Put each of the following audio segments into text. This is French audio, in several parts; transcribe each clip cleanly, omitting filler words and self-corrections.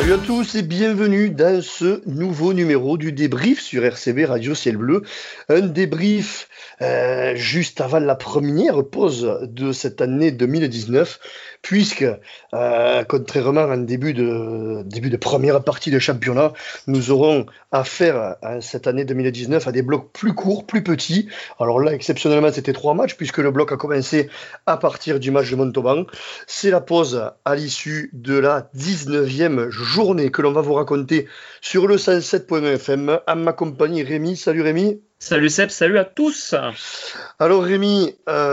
Salut à tous et bienvenue dans ce nouveau numéro du débrief sur RCB Radio Ciel Bleu. Un débrief juste avant la première pause de cette année 2019, puisque contrairement à un début de première partie de championnat, nous aurons affaire cette année 2019 à des blocs plus courts, plus petits. Alors là, exceptionnellement, c'était 3 matchs, puisque le bloc a commencé à partir du match de Montauban. C'est la pause à l'issue de la 19e journée que l'on va vous raconter sur le 107.1 FM. À ma compagnie, Rémi. Salut Rémi. Salut Seb, salut à tous. Alors Rémi,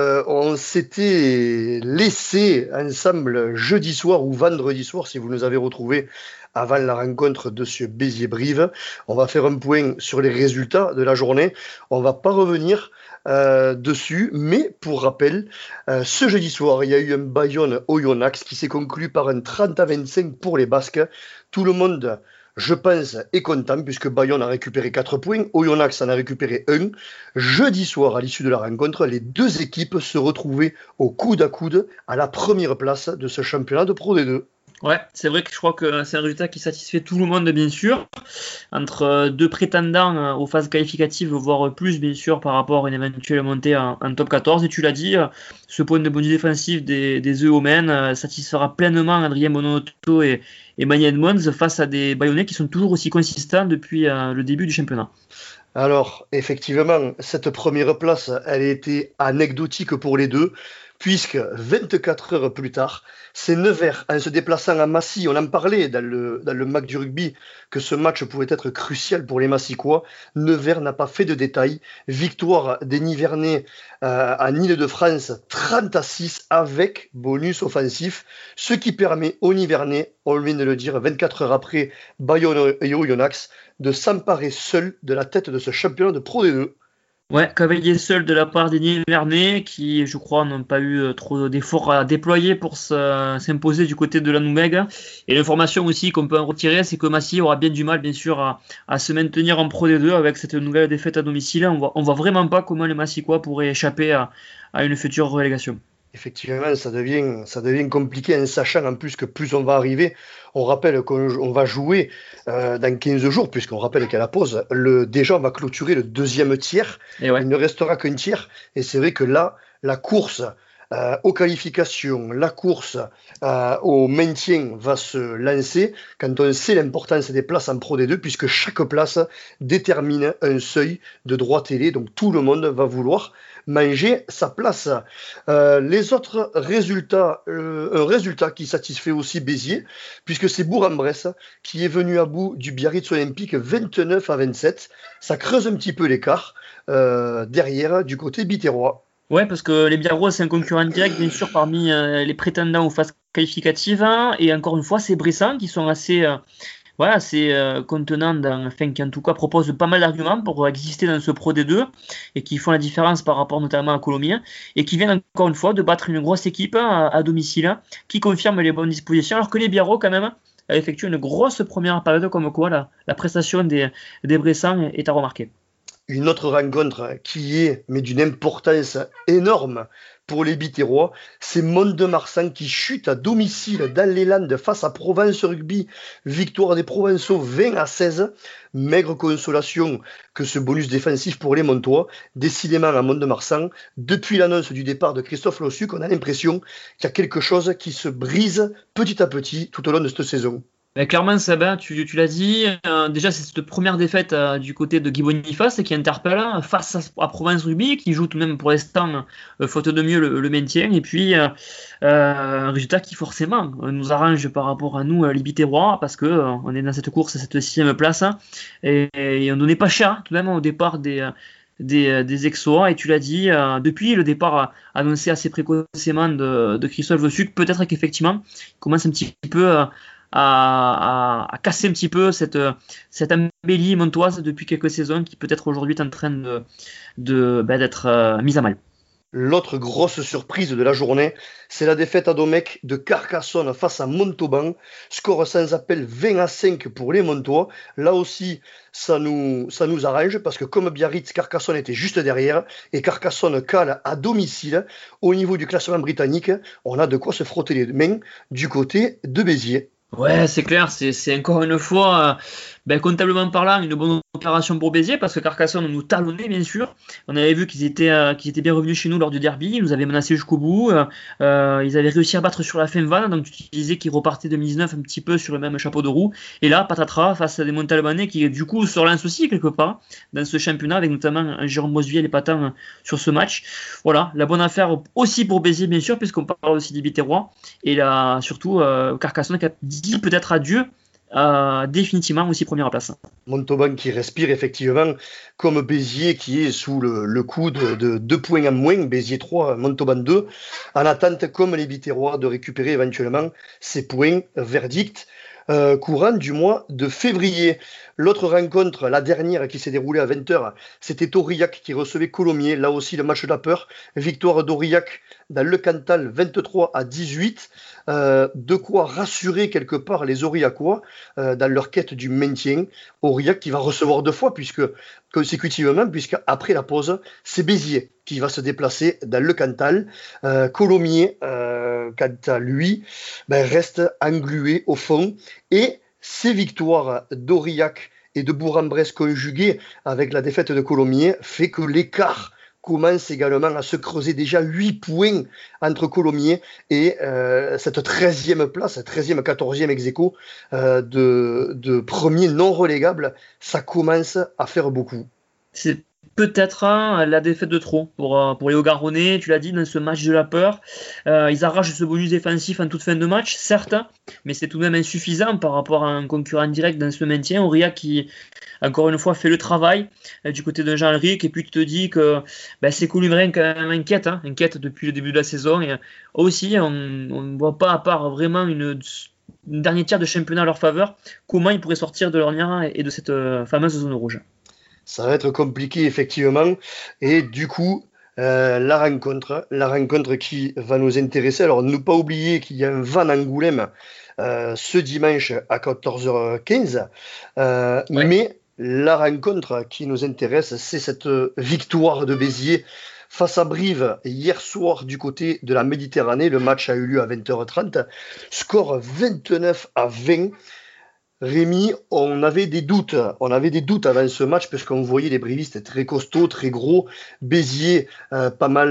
on s'était laissé ensemble jeudi soir ou vendredi soir, si vous nous avez retrouvés avant la rencontre de ce Béziers-Brive. On va faire un point sur les résultats de la journée. On va pas revenir dessus, mais pour rappel, ce jeudi soir, il y a eu un Bayonne-Oyonnax qui s'est conclu par un 30-25 pour les Basques. Tout le monde, je pense, est content puisque Bayonne a récupéré 4 points, Oyonnax en a récupéré 1. Jeudi soir, à l'issue de la rencontre, les deux équipes se retrouvaient au coude à coude à la première place de ce championnat de Pro D2. Ouais, c'est vrai que je crois que c'est un résultat qui satisfait tout le monde, bien sûr. Entre deux prétendants aux phases qualificatives, voire plus, bien sûr, par rapport à une éventuelle montée en top 14. Et tu l'as dit, ce point de bonus défensif des Eumènes satisfera pleinement Adrien Bonotto et Mani Edmonds face à des Bayonnais qui sont toujours aussi consistants depuis le début du championnat. Alors, effectivement, cette première place, elle a été anecdotique pour les deux, puisque 24 heures plus tard, c'est Nevers, en se déplaçant à Massy, on en parlait dans le MAC du rugby, que ce match pouvait être crucial pour les Massicois. Nevers n'a pas fait de détails. Victoire des Nivernais en Île-de-France, 30-6 avec bonus offensif, ce qui permet aux Nivernais, on vient de le dire, 24 heures après Bayonne et Oyonnax, de s'emparer seul de la tête de ce championnat de Pro D2. Ouais, cavalier seul de la part des Nivernais qui, je crois, n'ont pas eu trop d'efforts à déployer pour s'imposer du côté de la Noumègue. Et l'information aussi qu'on peut en retirer, c'est que Massy aura bien du mal, bien sûr, à se maintenir en Pro D2 avec cette nouvelle défaite à domicile. On voit vraiment pas comment les Massicois pourraient échapper à une future relégation. Effectivement, ça devient compliqué en sachant en plus que plus on va arriver. On rappelle qu'on va jouer dans 15 jours, puisqu'on rappelle qu'à la pause, déjà on va clôturer le deuxième tiers. Et ouais. Il ne restera qu'un tiers. Et c'est vrai que là, la course aux qualifications, la course au maintien va se lancer quand on sait l'importance des places en Pro D2, puisque chaque place détermine un seuil de droit télé. Donc tout le monde va vouloir manger sa place. Les autres résultats, un résultat qui satisfait aussi Béziers, puisque c'est Bourg-en-Bresse qui est venu à bout du Biarritz Olympique 29-27. Ça creuse un petit peu l'écart derrière du côté biterrois. Ouais, parce que les Biarrois, c'est un concurrent direct, bien sûr, parmi les prétendants aux phases qualificatives. Et encore une fois, c'est Bressan qui sont assez contenants, enfin, qui en tout cas proposent pas mal d'arguments pour exister dans ce Pro D2 et qui font la différence par rapport notamment à Colomiers et qui viennent encore une fois de battre une grosse équipe à domicile qui confirme les bonnes dispositions, alors que les Biarrois, quand même, effectuent une grosse première période, comme quoi la prestation des Bressans est à remarquer. Une autre rencontre qui est, mais d'une importance énorme pour les Biterrois, c'est Mont-de-Marsan qui chute à domicile dans les Landes face à Provence Rugby. Victoire des Provençaux 20-16. Maigre consolation que ce bonus défensif pour les Montois. Décidément à Mont-de-Marsan, depuis l'annonce du départ de Christophe Lossuc, on a l'impression qu'il y a quelque chose qui se brise petit à petit tout au long de cette saison. Clairement, Sabin, tu l'as dit, déjà c'est cette première défaite du côté de Guy Boniface qui interpelle face à Provence Rugby, qui joue tout de même pour l'instant, faute de mieux, le maintien, et puis un résultat qui forcément nous arrange par rapport à nous, les Biterrois, parce que on est dans cette course à cette 6e place, et on donnait pas cher tout de même au départ des Exois, et tu l'as dit, depuis le départ annoncé assez précocement de Christophe Lossuc, peut-être qu'effectivement, il commence un petit peu à casser un petit peu cette embellie montoise depuis quelques saisons qui peut-être aujourd'hui est en train d'être mise à mal. L'autre grosse surprise de la journée, c'est la défaite à Domecq de Carcassonne face à Montauban. Score sans appel 20-5 pour les Montois. Là aussi, ça nous arrange parce que comme Biarritz, Carcassonne était juste derrière et Carcassonne cale à domicile. Au niveau du classement britannique, on a de quoi se frotter les mains du côté de Béziers. Ouais, c'est clair, c'est encore une fois, comptablement parlant, une bonne opération pour Béziers parce que Carcassonne nous talonnait bien sûr. On avait vu qu'ils étaient bien revenus chez nous lors du derby, ils nous avaient menacé jusqu'au bout. Ils avaient réussi à battre sur la fin Vannes, donc tu disais qu'ils repartaient 2019 un petit peu sur le même chapeau de roue. Et là, patatras face à des Montalbanais qui du coup se relancent aussi quelque part dans ce championnat avec notamment un Jérôme Mosviel et Patin sur ce match. Voilà, la bonne affaire aussi pour Béziers bien sûr puisqu'on parle aussi des Biterrois et là surtout Carcassonne qui a dit peut-être adieu définitivement aussi première place. Montauban qui respire effectivement, comme Béziers qui est sous le coup de 2 points en moins, Béziers 3, Montauban 2, en attente comme les Biterrois de récupérer éventuellement ces points verdict courant du mois de février. L'autre rencontre, la dernière qui s'est déroulée à 20h, c'était Aurillac qui recevait Colomiers, là aussi le match de la peur, victoire d'Aurillac dans le Cantal 23-18. De quoi rassurer quelque part les Aurillacois dans leur quête du maintien. Aurillac qui va recevoir 2 fois consécutivement, puisque après la pause, c'est Béziers qui va se déplacer dans le Cantal. Colomiers, quant à lui, reste englué au fond. Et ces victoires d'Aurillac et de Bourg-en-Bresse conjuguées avec la défaite de Colomiers fait que l'écart commence également à se creuser, déjà 8 points entre Colomiers et cette 13e place, 13e, 14e ex-aequo de premier non relégable, ça commence à faire beaucoup. C'est peut-être la défaite de trop pour les Hauts-Garonnais, tu l'as dit, dans ce match de la peur. Ils arrachent ce bonus défensif en toute fin de match, certes, mais c'est tout de même insuffisant par rapport à un concurrent direct dans ce maintien. Aurillac qui, encore une fois, fait le travail du côté de Jean-Henrique, et puis tu te dis que c'est Columbrien quand même inquiète depuis le début de la saison. Et aussi, on ne voit pas, à part vraiment une dernier tiers de championnat à leur faveur, comment ils pourraient sortir de l'ornière et de cette fameuse zone rouge. Ça va être compliqué, effectivement. Et du coup, la rencontre qui va nous intéresser. Alors, ne pas oublier qu'il y a un Vannes Angoulême ce dimanche à 14h15. Ouais. Mais la rencontre qui nous intéresse, c'est cette victoire de Béziers face à Brive hier soir du côté de la Méditerranée. Le match a eu lieu à 20h30. Score 29-20. Rémi, on avait des doutes avant ce match parce qu'on voyait les brivistes très costauds, très gros, Béziers, pas mal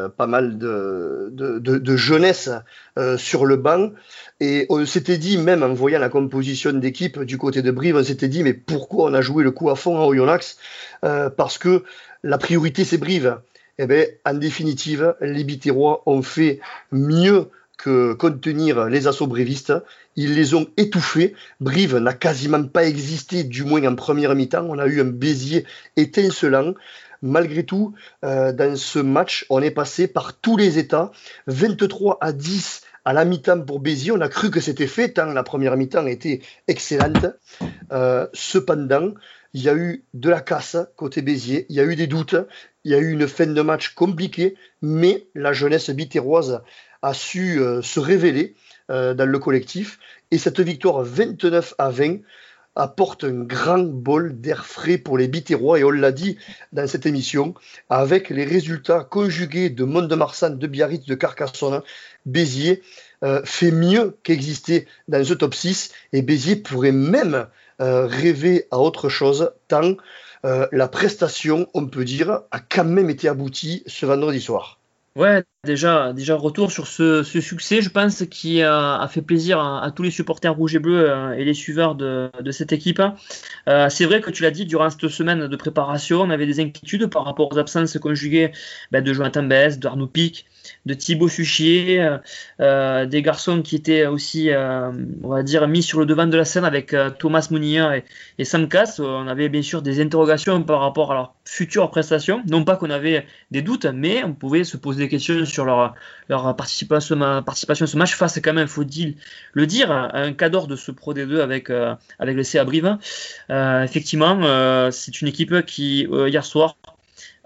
de jeunesse sur le banc, et on s'était dit, même en voyant la composition d'équipe du côté de Brive, on s'était dit mais pourquoi on a joué le coup à fond à Oyonnax, parce que la priorité c'est Brive. Eh bien, en définitive, les Biterrois ont fait mieux que contenir les assauts brévistes. Ils les ont étouffés. Brive n'a quasiment pas existé, du moins en première mi-temps. On a eu un Béziers étincelant. Malgré tout, dans ce match, on est passé par tous les états. 23-10 à la mi-temps pour Béziers. On a cru que c'était fait, tant la première mi-temps était excellente. Cependant, il y a eu de la casse côté Béziers. Il y a eu des doutes. Il y a eu une fin de match compliquée. Mais la jeunesse biterroise a su se révéler dans le collectif, et cette victoire 29-20 apporte un grand bol d'air frais pour les Biterrois, et on l'a dit dans cette émission, avec les résultats conjugués de Mont-de-Marsan, de Biarritz, de Carcassonne, Béziers fait mieux qu'exister dans ce top 6, et Béziers pourrait même rêver à autre chose, tant la prestation, on peut dire, a quand même été aboutie ce vendredi soir. Ouais, déjà retour sur ce succès, je pense, qui a fait plaisir à tous les supporters rouges et bleus et les suiveurs de cette équipe. C'est vrai que tu l'as dit, durant cette semaine de préparation, on avait des inquiétudes par rapport aux absences conjuguées de Jonathan Bess, d'Arnaud Pic, de Thibaut Suchier, des garçons qui étaient aussi, on va dire, mis sur le devant de la scène avec Thomas Mounier et Sam Cass. On avait bien sûr des interrogations par rapport à leur future prestation. Non pas qu'on avait des doutes, mais on pouvait se poser des questions sur leur participation à ce match face quand même, faut-il le dire, à un cadre de ce Pro D2 avec le CA Brive. Effectivement, c'est une équipe qui, hier soir,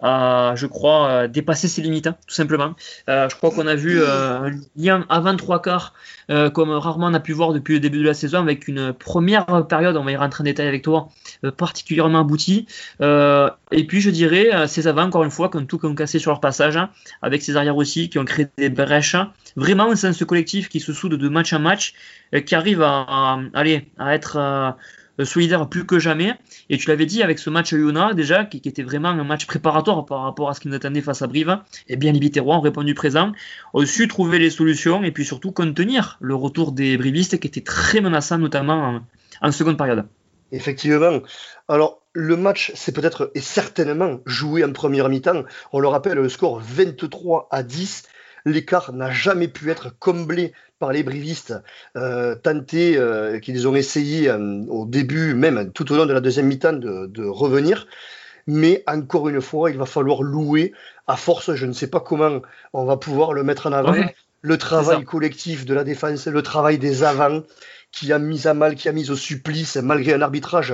je crois, dépassé ses limites, hein, tout simplement. Je crois qu'on a vu un lien avant 3/4, comme rarement on a pu voir depuis le début de la saison, avec une première période, on va y rentrer en détail avec toi, particulièrement aboutie. Et puis je dirais, ces avants, encore une fois, qui ont tout cassé sur leur passage, hein, avec ces arrières aussi, qui ont créé des brèches. Vraiment un sens collectif qui se soude de match en match, qui arrive à être solidaire plus que jamais. Et tu l'avais dit avec ce match à Yona déjà, qui était vraiment un match préparatoire par rapport à ce qui nous attendait face à Brive. Et bien les Biterrois ont répondu présent, ont su trouver les solutions et puis surtout contenir le retour des brivistes qui était très menaçant, notamment en seconde période. Effectivement. Alors, le match, c'est peut-être et certainement joué en première mi-temps. On le rappelle, le score 23-10. L'écart n'a jamais pu être comblé par les brivistes, tentés, qu'ils ont essayé au début, même tout au long de la deuxième mi-temps, de revenir. Mais encore une fois, il va falloir louer, à force, je ne sais pas comment on va pouvoir le mettre en avant, le travail collectif de la défense, le travail des avants, qui a mis à mal, qui a mis au supplice, malgré un arbitrage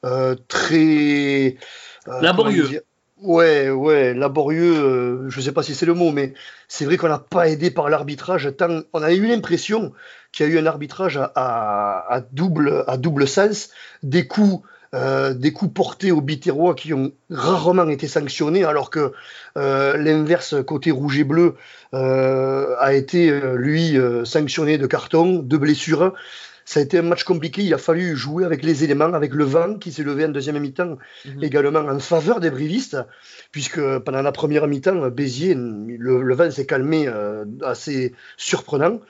très... laborieux. Ouais, laborieux, je ne sais pas si c'est le mot, mais c'est vrai qu'on n'a pas aidé par l'arbitrage. On a eu l'impression qu'il y a eu un arbitrage à double sens, des coups portés aux Biterrois qui ont rarement été sanctionnés, alors que l'inverse, côté rouge et bleu, a été, lui, sanctionné de carton, de blessure. Ça a été un match compliqué, il a fallu jouer avec les éléments, avec le vent qui s'est levé en deuxième mi-temps, également en faveur des brivistes, puisque pendant la première mi-temps, Béziers, le vent s'est calmé assez surprenant.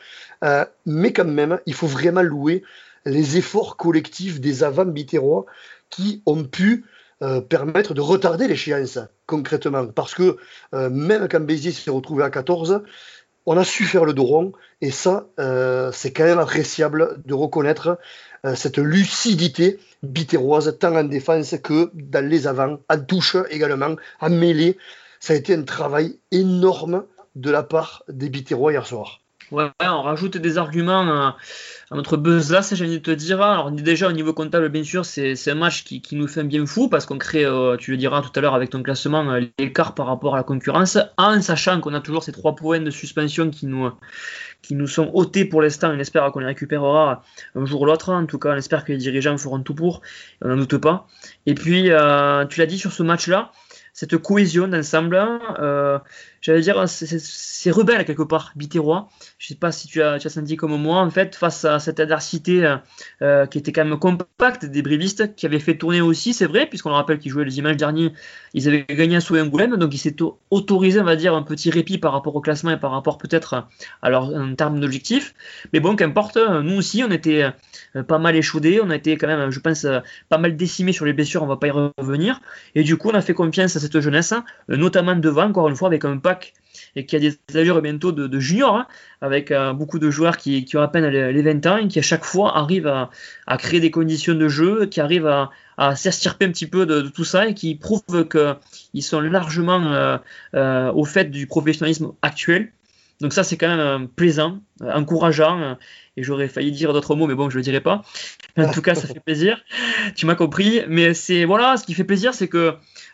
Mais quand même, il faut vraiment louer les efforts collectifs des avants biterrois qui ont pu permettre de retarder l'échéance, concrètement. Parce que même quand Béziers s'est retrouvé à 14, on a su faire le dos rond, et ça, c'est quand même appréciable de reconnaître cette lucidité biterroise, tant en défense que dans les avants, en touche également, en mêlée. Ça a été un travail énorme de la part des Biterrois hier soir. Ouais, on rajoute des arguments à notre besace, j'ai envie de te dire. Alors déjà au niveau comptable, bien sûr, c'est un match qui nous fait un bien fou parce qu'on crée, tu le diras tout à l'heure avec ton classement, l'écart par rapport à la concurrence, en sachant qu'on a toujours ces 3 points de suspension qui nous sont ôtés pour l'instant. On espère qu'on les récupérera un jour ou l'autre. En tout cas, on espère que les dirigeants feront tout pour, on n'en doute pas. Et puis, tu l'as dit sur ce match-là, cette cohésion d'ensemble, j'allais dire, c'est rebelle quelque part, Biterrois. Je sais pas si tu as senti comme moi, en fait, face à cette adversité qui était quand même compacte des brivistes, qui avait fait tourner aussi, c'est vrai, puisqu'on le rappelle qu'ils jouaient le dimanche dernier, ils avaient gagné à Souhait-Angoulême, donc ils s'étaient autorisé, on va dire, un petit répit par rapport au classement et par rapport peut-être en termes d'objectifs. Mais bon, qu'importe, nous aussi, on était pas mal échaudés, on a été quand même, je pense, pas mal décimés sur les blessures, on va pas y revenir. Et du coup, on a fait confiance à cette jeunesse, notamment devant, encore une fois, avec un pack et qui a des allures bientôt de junior, hein, avec beaucoup de joueurs qui ont à peine les 20 ans et qui à chaque fois arrivent à créer des conditions de jeu, qui arrivent à s'extirper un petit peu de tout ça et qui prouvent qu'ils sont largement au fait du professionnalisme actuel. Donc ça, c'est quand même plaisant, encourageant, et j'aurais failli dire d'autres mots, mais bon, je le dirai pas. En tout cas, ça fait plaisir. Tu m'as compris. Mais voilà, ce qui fait plaisir, c'est que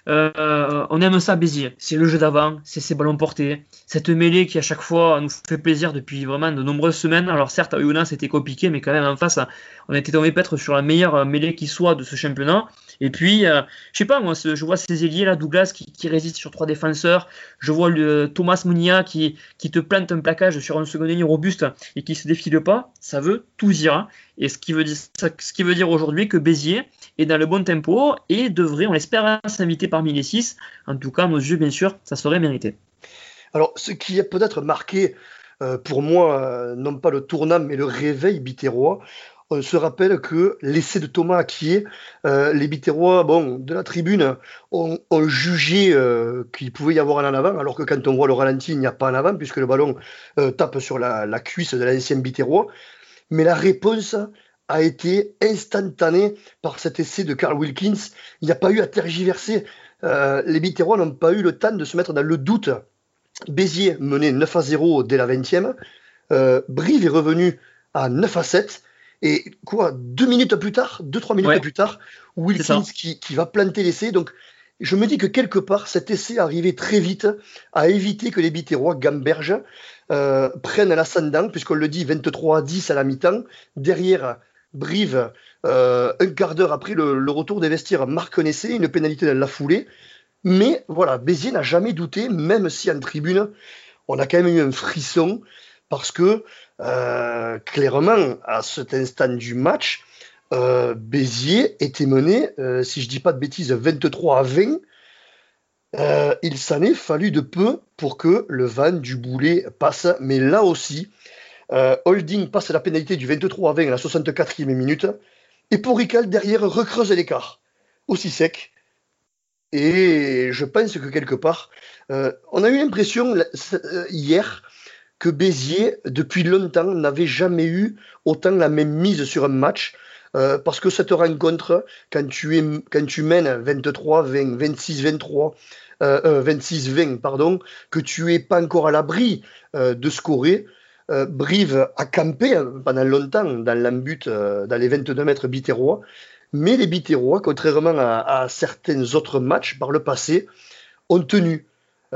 on aime ça, Béziers. C'est le jeu d'avant, c'est ces ballons portés, cette mêlée qui à chaque fois nous fait plaisir depuis vraiment de nombreuses semaines. Alors certes, à Oyonnax c'était compliqué, mais quand même en face, on a été tombé peut-être sur la meilleure mêlée qui soit de ce championnat. Et puis, je sais pas, moi, je vois ces ailiers là, Douglas qui résiste sur 3 défenseurs. Je vois Thomas Mounia qui te plante un plaquage sur un second ligne robuste et qui se défile pas. Ça veut tout dire. Hein. Et ce qui veut dire aujourd'hui que Béziers est dans le bon tempo et devrait, on l'espère, s'inviter parmi les 6. En tout cas, à nos yeux, bien sûr, ça serait mérité. Alors, ce qui a peut-être marqué, pour moi, non pas le tournant, mais le réveil biterrois, on se rappelle que l'essai de Thomas Akier, les Biterrois, de la tribune, ont jugé qu'il pouvait y avoir un en avant, alors que quand on voit le ralenti, il n'y a pas un avant, puisque le ballon tape sur la cuisse de l'ancien Biterrois. Mais la réponse a été instantanée par cet essai de Carl Wilkins. Il n'y a pas eu à tergiverser. Les Biterrois n'ont pas eu le temps de se mettre dans le doute. Béziers menait 9-0 dès la 20e. Brive est revenu à 9-7. Et quoi, 2 minutes plus tard, 2-3 minutes plus tard, Wilkins qui va planter l'essai. Donc, je me dis que quelque part, cet essai arrivait très vite à éviter que les Biterrois gambergent, prennent l'ascendant, puisqu'on le dit 23-10 à la mi-temps. Derrière, Brive, un quart d'heure après le retour des vestiaires, marque un essai, une pénalité dans la foulée. Mais voilà, Béziers n'a jamais douté, même si en tribune, on a quand même eu un frisson, parce que clairement, à cet instant du match, Béziers était mené, si je dis pas de bêtises, 23-20. Il s'en est fallu de peu pour que le Van du Boulet passe, mais là aussi, Holding passe la pénalité du 23-20 à la 64e minute, et Porical derrière recreuse l'écart, aussi sec. Et je pense que quelque part, on a eu l'impression hier que Béziers, depuis longtemps, n'avait jamais eu autant la même mise sur un match. Parce que cette rencontre, quand tu mènes 23-20, 26-23, 26-20, pardon, que tu n'es pas encore à l'abri de scorer, Brive a campé pendant longtemps dans l'embut, dans les 22 mètres biterrois, mais les Biterrois, contrairement à certains autres matchs par le passé, ont tenu.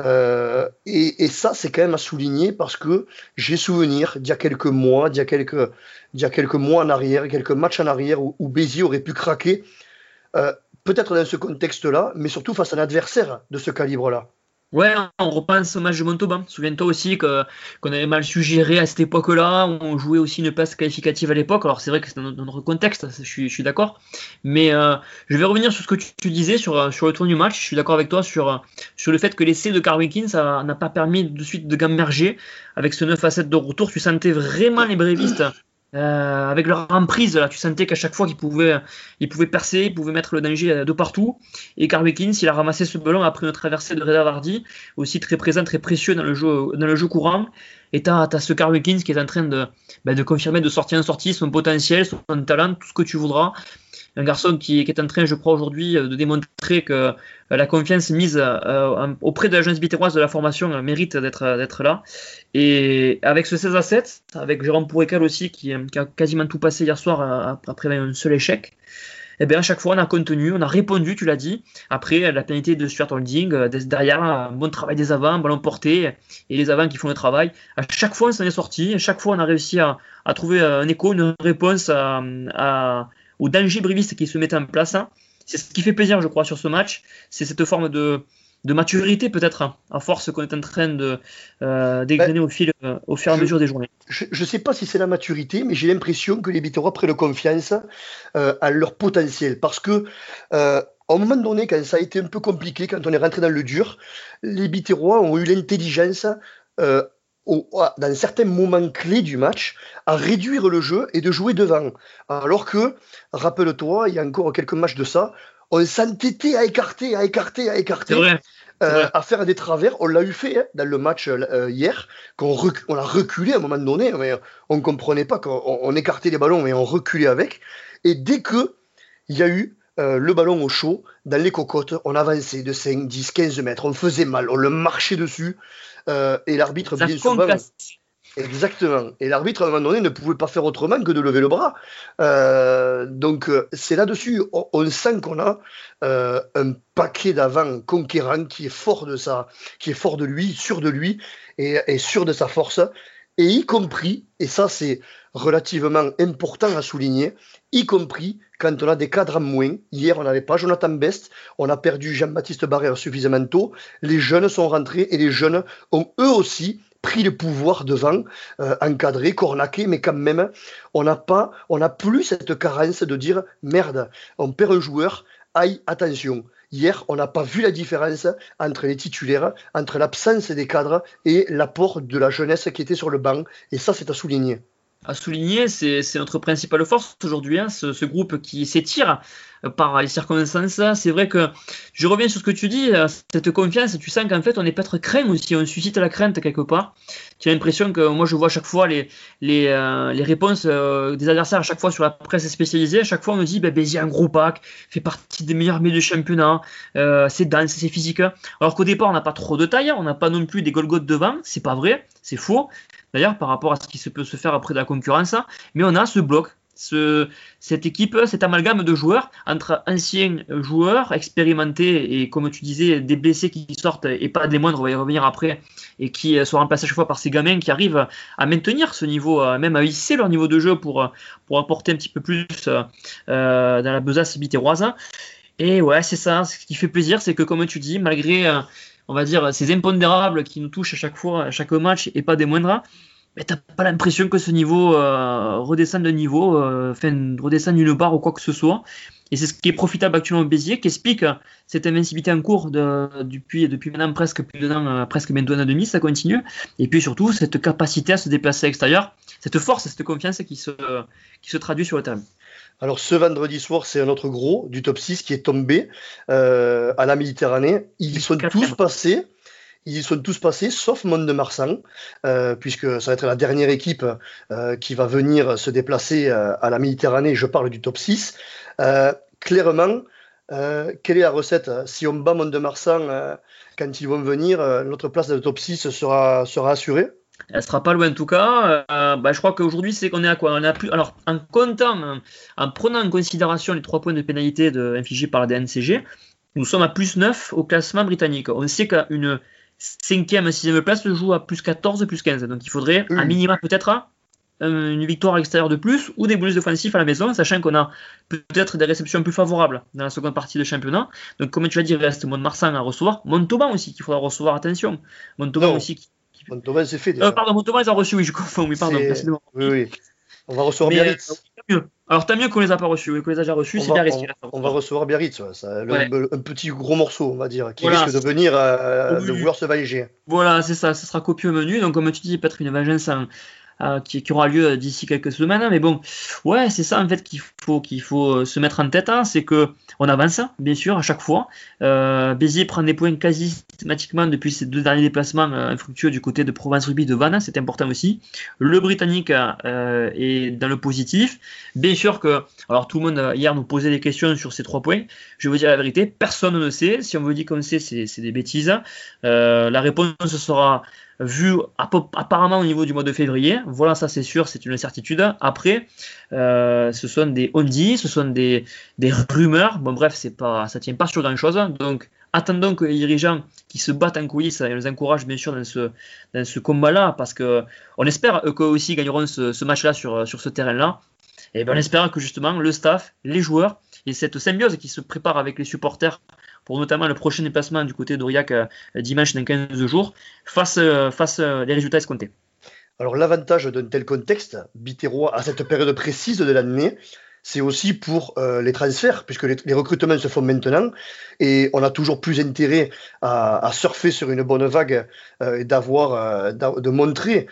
Et ça, c'est quand même à souligner parce que j'ai souvenir d'il y a quelques mois, d'il y a quelques mois en arrière, quelques matchs en arrière où Béziers aurait pu craquer, peut-être dans ce contexte-là, mais surtout face à un adversaire de ce calibre-là. Ouais, on repense au match de Montauban. Souviens-toi aussi qu'on avait mal suggéré à cette époque-là. On jouait aussi une place qualificative à l'époque. Alors c'est vrai que c'est dans notre contexte, je suis d'accord. Mais je vais revenir sur ce que tu disais sur le tour du match. Je suis d'accord avec toi sur le fait que l'essai de Karl-Wickins ça n'a pas permis de suite de gamberger. Avec ce 9-7 de retour, tu sentais vraiment les brévistes. Avec leur emprise, là, tu sentais qu'à chaque fois qu'ils pouvaient percer, ils pouvaient mettre le danger de partout. Et Karl-Wickins, il a ramassé ce ballon après une traversée de Reda Vardy, aussi très présent, très précieux dans le jeu courant. Et t'as ce Karl-Wickins qui est en train de confirmer de sortie en sortie son potentiel, son talent, tout ce que tu voudras. Un garçon qui est en train, je crois, aujourd'hui de démontrer que la confiance mise auprès de la jeunesse biterroise de la formation mérite d'être là. Et avec ce 16-7, avec Jérôme Porical aussi, qui a quasiment tout passé hier soir après un seul échec, et bien à chaque fois on a contenu, on a répondu, tu l'as dit. Après la pénalité de Stuart Holding, derrière un bon travail des avants, ballon porté, et les avants qui font le travail. À chaque fois on s'en est sorti, à chaque fois on a réussi à trouver un écho, une réponse au danger briviste qui se mettait en place. C'est ce qui fait plaisir, je crois, sur ce match. C'est cette forme de maturité, peut-être, à force qu'on est en train d'égrener au fur et à mesure des journées. Je ne sais pas si c'est la maturité, mais j'ai l'impression que les Biterrois prennent confiance à leur potentiel. Parce que, à un moment donné, quand ça a été un peu compliqué, quand on est rentré dans le dur, les Biterrois ont eu l'intelligence dans certains moments clés du match, à réduire le jeu et de jouer devant. Alors que, rappelle-toi, il y a encore quelques matchs de ça, on s'entêtait à écarter, C'est vrai. à faire des travers. On l'a eu fait dans le match hier, on a reculé à un moment donné, mais on ne comprenait pas qu'on écartait les ballons, mais on reculait avec. Et dès que il y a eu le ballon au chaud, dans les cocottes, on avançait de 5, 10, 15 mètres, on faisait mal, on le marchait dessus. Et l'arbitre, bien souvent. Exactement. Et l'arbitre, à un moment donné, ne pouvait pas faire autrement que de lever le bras. Donc, c'est là-dessus, on sent qu'on a un paquet d'avant conquérant qui est fort de lui, sûr de lui, et sûr de sa force. Et y compris, et ça c'est relativement important à souligner, y compris quand on a des cadres en moins. Hier, on n'avait pas Jonathan Best, on a perdu Jean-Baptiste Barrère suffisamment tôt. Les jeunes sont rentrés et les jeunes ont eux aussi pris le pouvoir devant, encadré, cornaqué, mais quand même, on n'a plus cette carence de dire merde, on perd un joueur, aïe, attention. Hier, on n'a pas vu la différence entre les titulaires, entre l'absence des cadres et l'apport de la jeunesse qui était sur le banc. Et ça, c'est à souligner. À souligner, c'est notre principale force aujourd'hui, ce groupe qui s'étire par les circonstances. C'est vrai que je reviens sur ce que tu dis, cette confiance, tu sens qu'en fait on est peut-être craint aussi, on suscite la crainte quelque part. Tu as l'impression que moi je vois à chaque fois les réponses des adversaires à chaque fois sur la presse spécialisée. À chaque fois on me dit Béziers un gros pack, fait partie des meilleurs milieux du championnat, c'est dense, c'est physique. Alors qu'au départ on n'a pas trop de taille, on n'a pas non plus des Golgoth devant, c'est pas vrai, c'est faux. D'ailleurs, par rapport à ce qui peut se faire après de la concurrence, mais on a ce bloc, cette équipe, cet amalgame de joueurs entre anciens joueurs expérimentés et, comme tu disais, des blessés qui sortent et pas des moindres, on va y revenir après, et qui sont remplacés à chaque fois par ces gamins qui arrivent à maintenir ce niveau, même à hisser leur niveau de jeu pour apporter un petit peu plus dans la besace bitéroise. Et ouais, c'est ça, ce qui fait plaisir, c'est que comme tu dis, malgré, on va dire, ces impondérables qui nous touchent à chaque fois, à chaque match, et pas des moindres, mais t'as pas l'impression que ce niveau redescende de niveau, redescende d'une barre ou quoi que ce soit. Et c'est ce qui est profitable actuellement au Béziers, qui explique cette invincibilité en cours depuis maintenant presque plus d'un an, presque bientôt un an et demi, ça continue. Et puis surtout, cette capacité à se déplacer à l'extérieur, cette force, cette confiance qui se traduit sur le terrain. Alors ce vendredi soir, c'est un autre gros du top 6 qui est tombé à la Méditerranée. Ils sont tous passés, sauf Mont-de-Marsan, puisque ça va être la dernière équipe qui va venir se déplacer à la Méditerranée. Je parle du top 6. Clairement, quelle est la recette? Si on bat Mont-de-Marsan quand ils vont venir, notre place dans le top 6 sera assurée? Elle sera pas loin en tout cas. Je crois qu'aujourd'hui, c'est qu'on est à quoi? On a plus. Alors, en prenant en considération les 3 points de pénalité infligés par la DNCG, nous sommes à plus 9 au classement britannique. On sait qu'une 5e, 6e place se joue à plus 14, plus 15. Donc il faudrait à minima peut-être une victoire à l'extérieur de plus ou des bonus offensifs à la maison, sachant qu'on a peut-être des réceptions plus favorables dans la seconde partie de championnat. Donc comme tu l'as dit, il reste Mont-de-Marsan à recevoir. Montauban aussi qu'il faudra recevoir, attention. Montauban aussi Montauban, c'est fait déjà. Pardon, Montauban, ils ont reçu, oui, je confonds, oui, pardon. Oui. On va recevoir Biarritz. Alors, tant mieux qu'on les a pas reçus, qu'on les a déjà reçus, c'est Biarritz. On va recevoir Biarritz, un petit gros morceau, on va dire, qui risque de venir de vouloir se venger. Voilà, c'est ça, ce sera copieux au menu. Donc, comme tu dis, peut-être une vengeance qui aura lieu d'ici quelques semaines. Mais bon, ouais, c'est ça en fait qu'il faut se mettre en tête. C'est que on avance, bien sûr, à chaque fois. Béziers prend des points quasi systématiquement depuis ces 2 derniers déplacements infructueux du côté de Provence Rugby de Vannes, c'est important aussi. Le Britannique est dans le positif. Bien sûr que, alors tout le monde hier nous posait des questions sur ces 3 points. Je vais vous dire la vérité, personne ne sait. Si on veut dire qu'on sait, c'est des bêtises. La réponse sera vu apparemment au niveau du mois de février. Voilà, ça c'est sûr, c'est une certitude. Après, ce sont des on-dit, ce sont des rumeurs. Bon bref, ça tient pas sur grand-chose. Donc attendons que les dirigeants qui se battent en coulisses, et on les encourage bien sûr dans ce combat-là, parce que on espère qu'eux aussi gagneront ce match-là sur ce terrain-là. Et bien on espère que justement le staff, les joueurs et cette symbiose qui se prépare avec les supporters pour notamment le prochain déplacement du côté d'Aurillac dimanche dans 15 jours, fasse les résultats escomptés. Alors l'avantage d'un tel contexte bitérois à cette période précise de l'année, c'est aussi pour les transferts, puisque les recrutements se font maintenant, et on a toujours plus intérêt à surfer sur une bonne vague et de montrer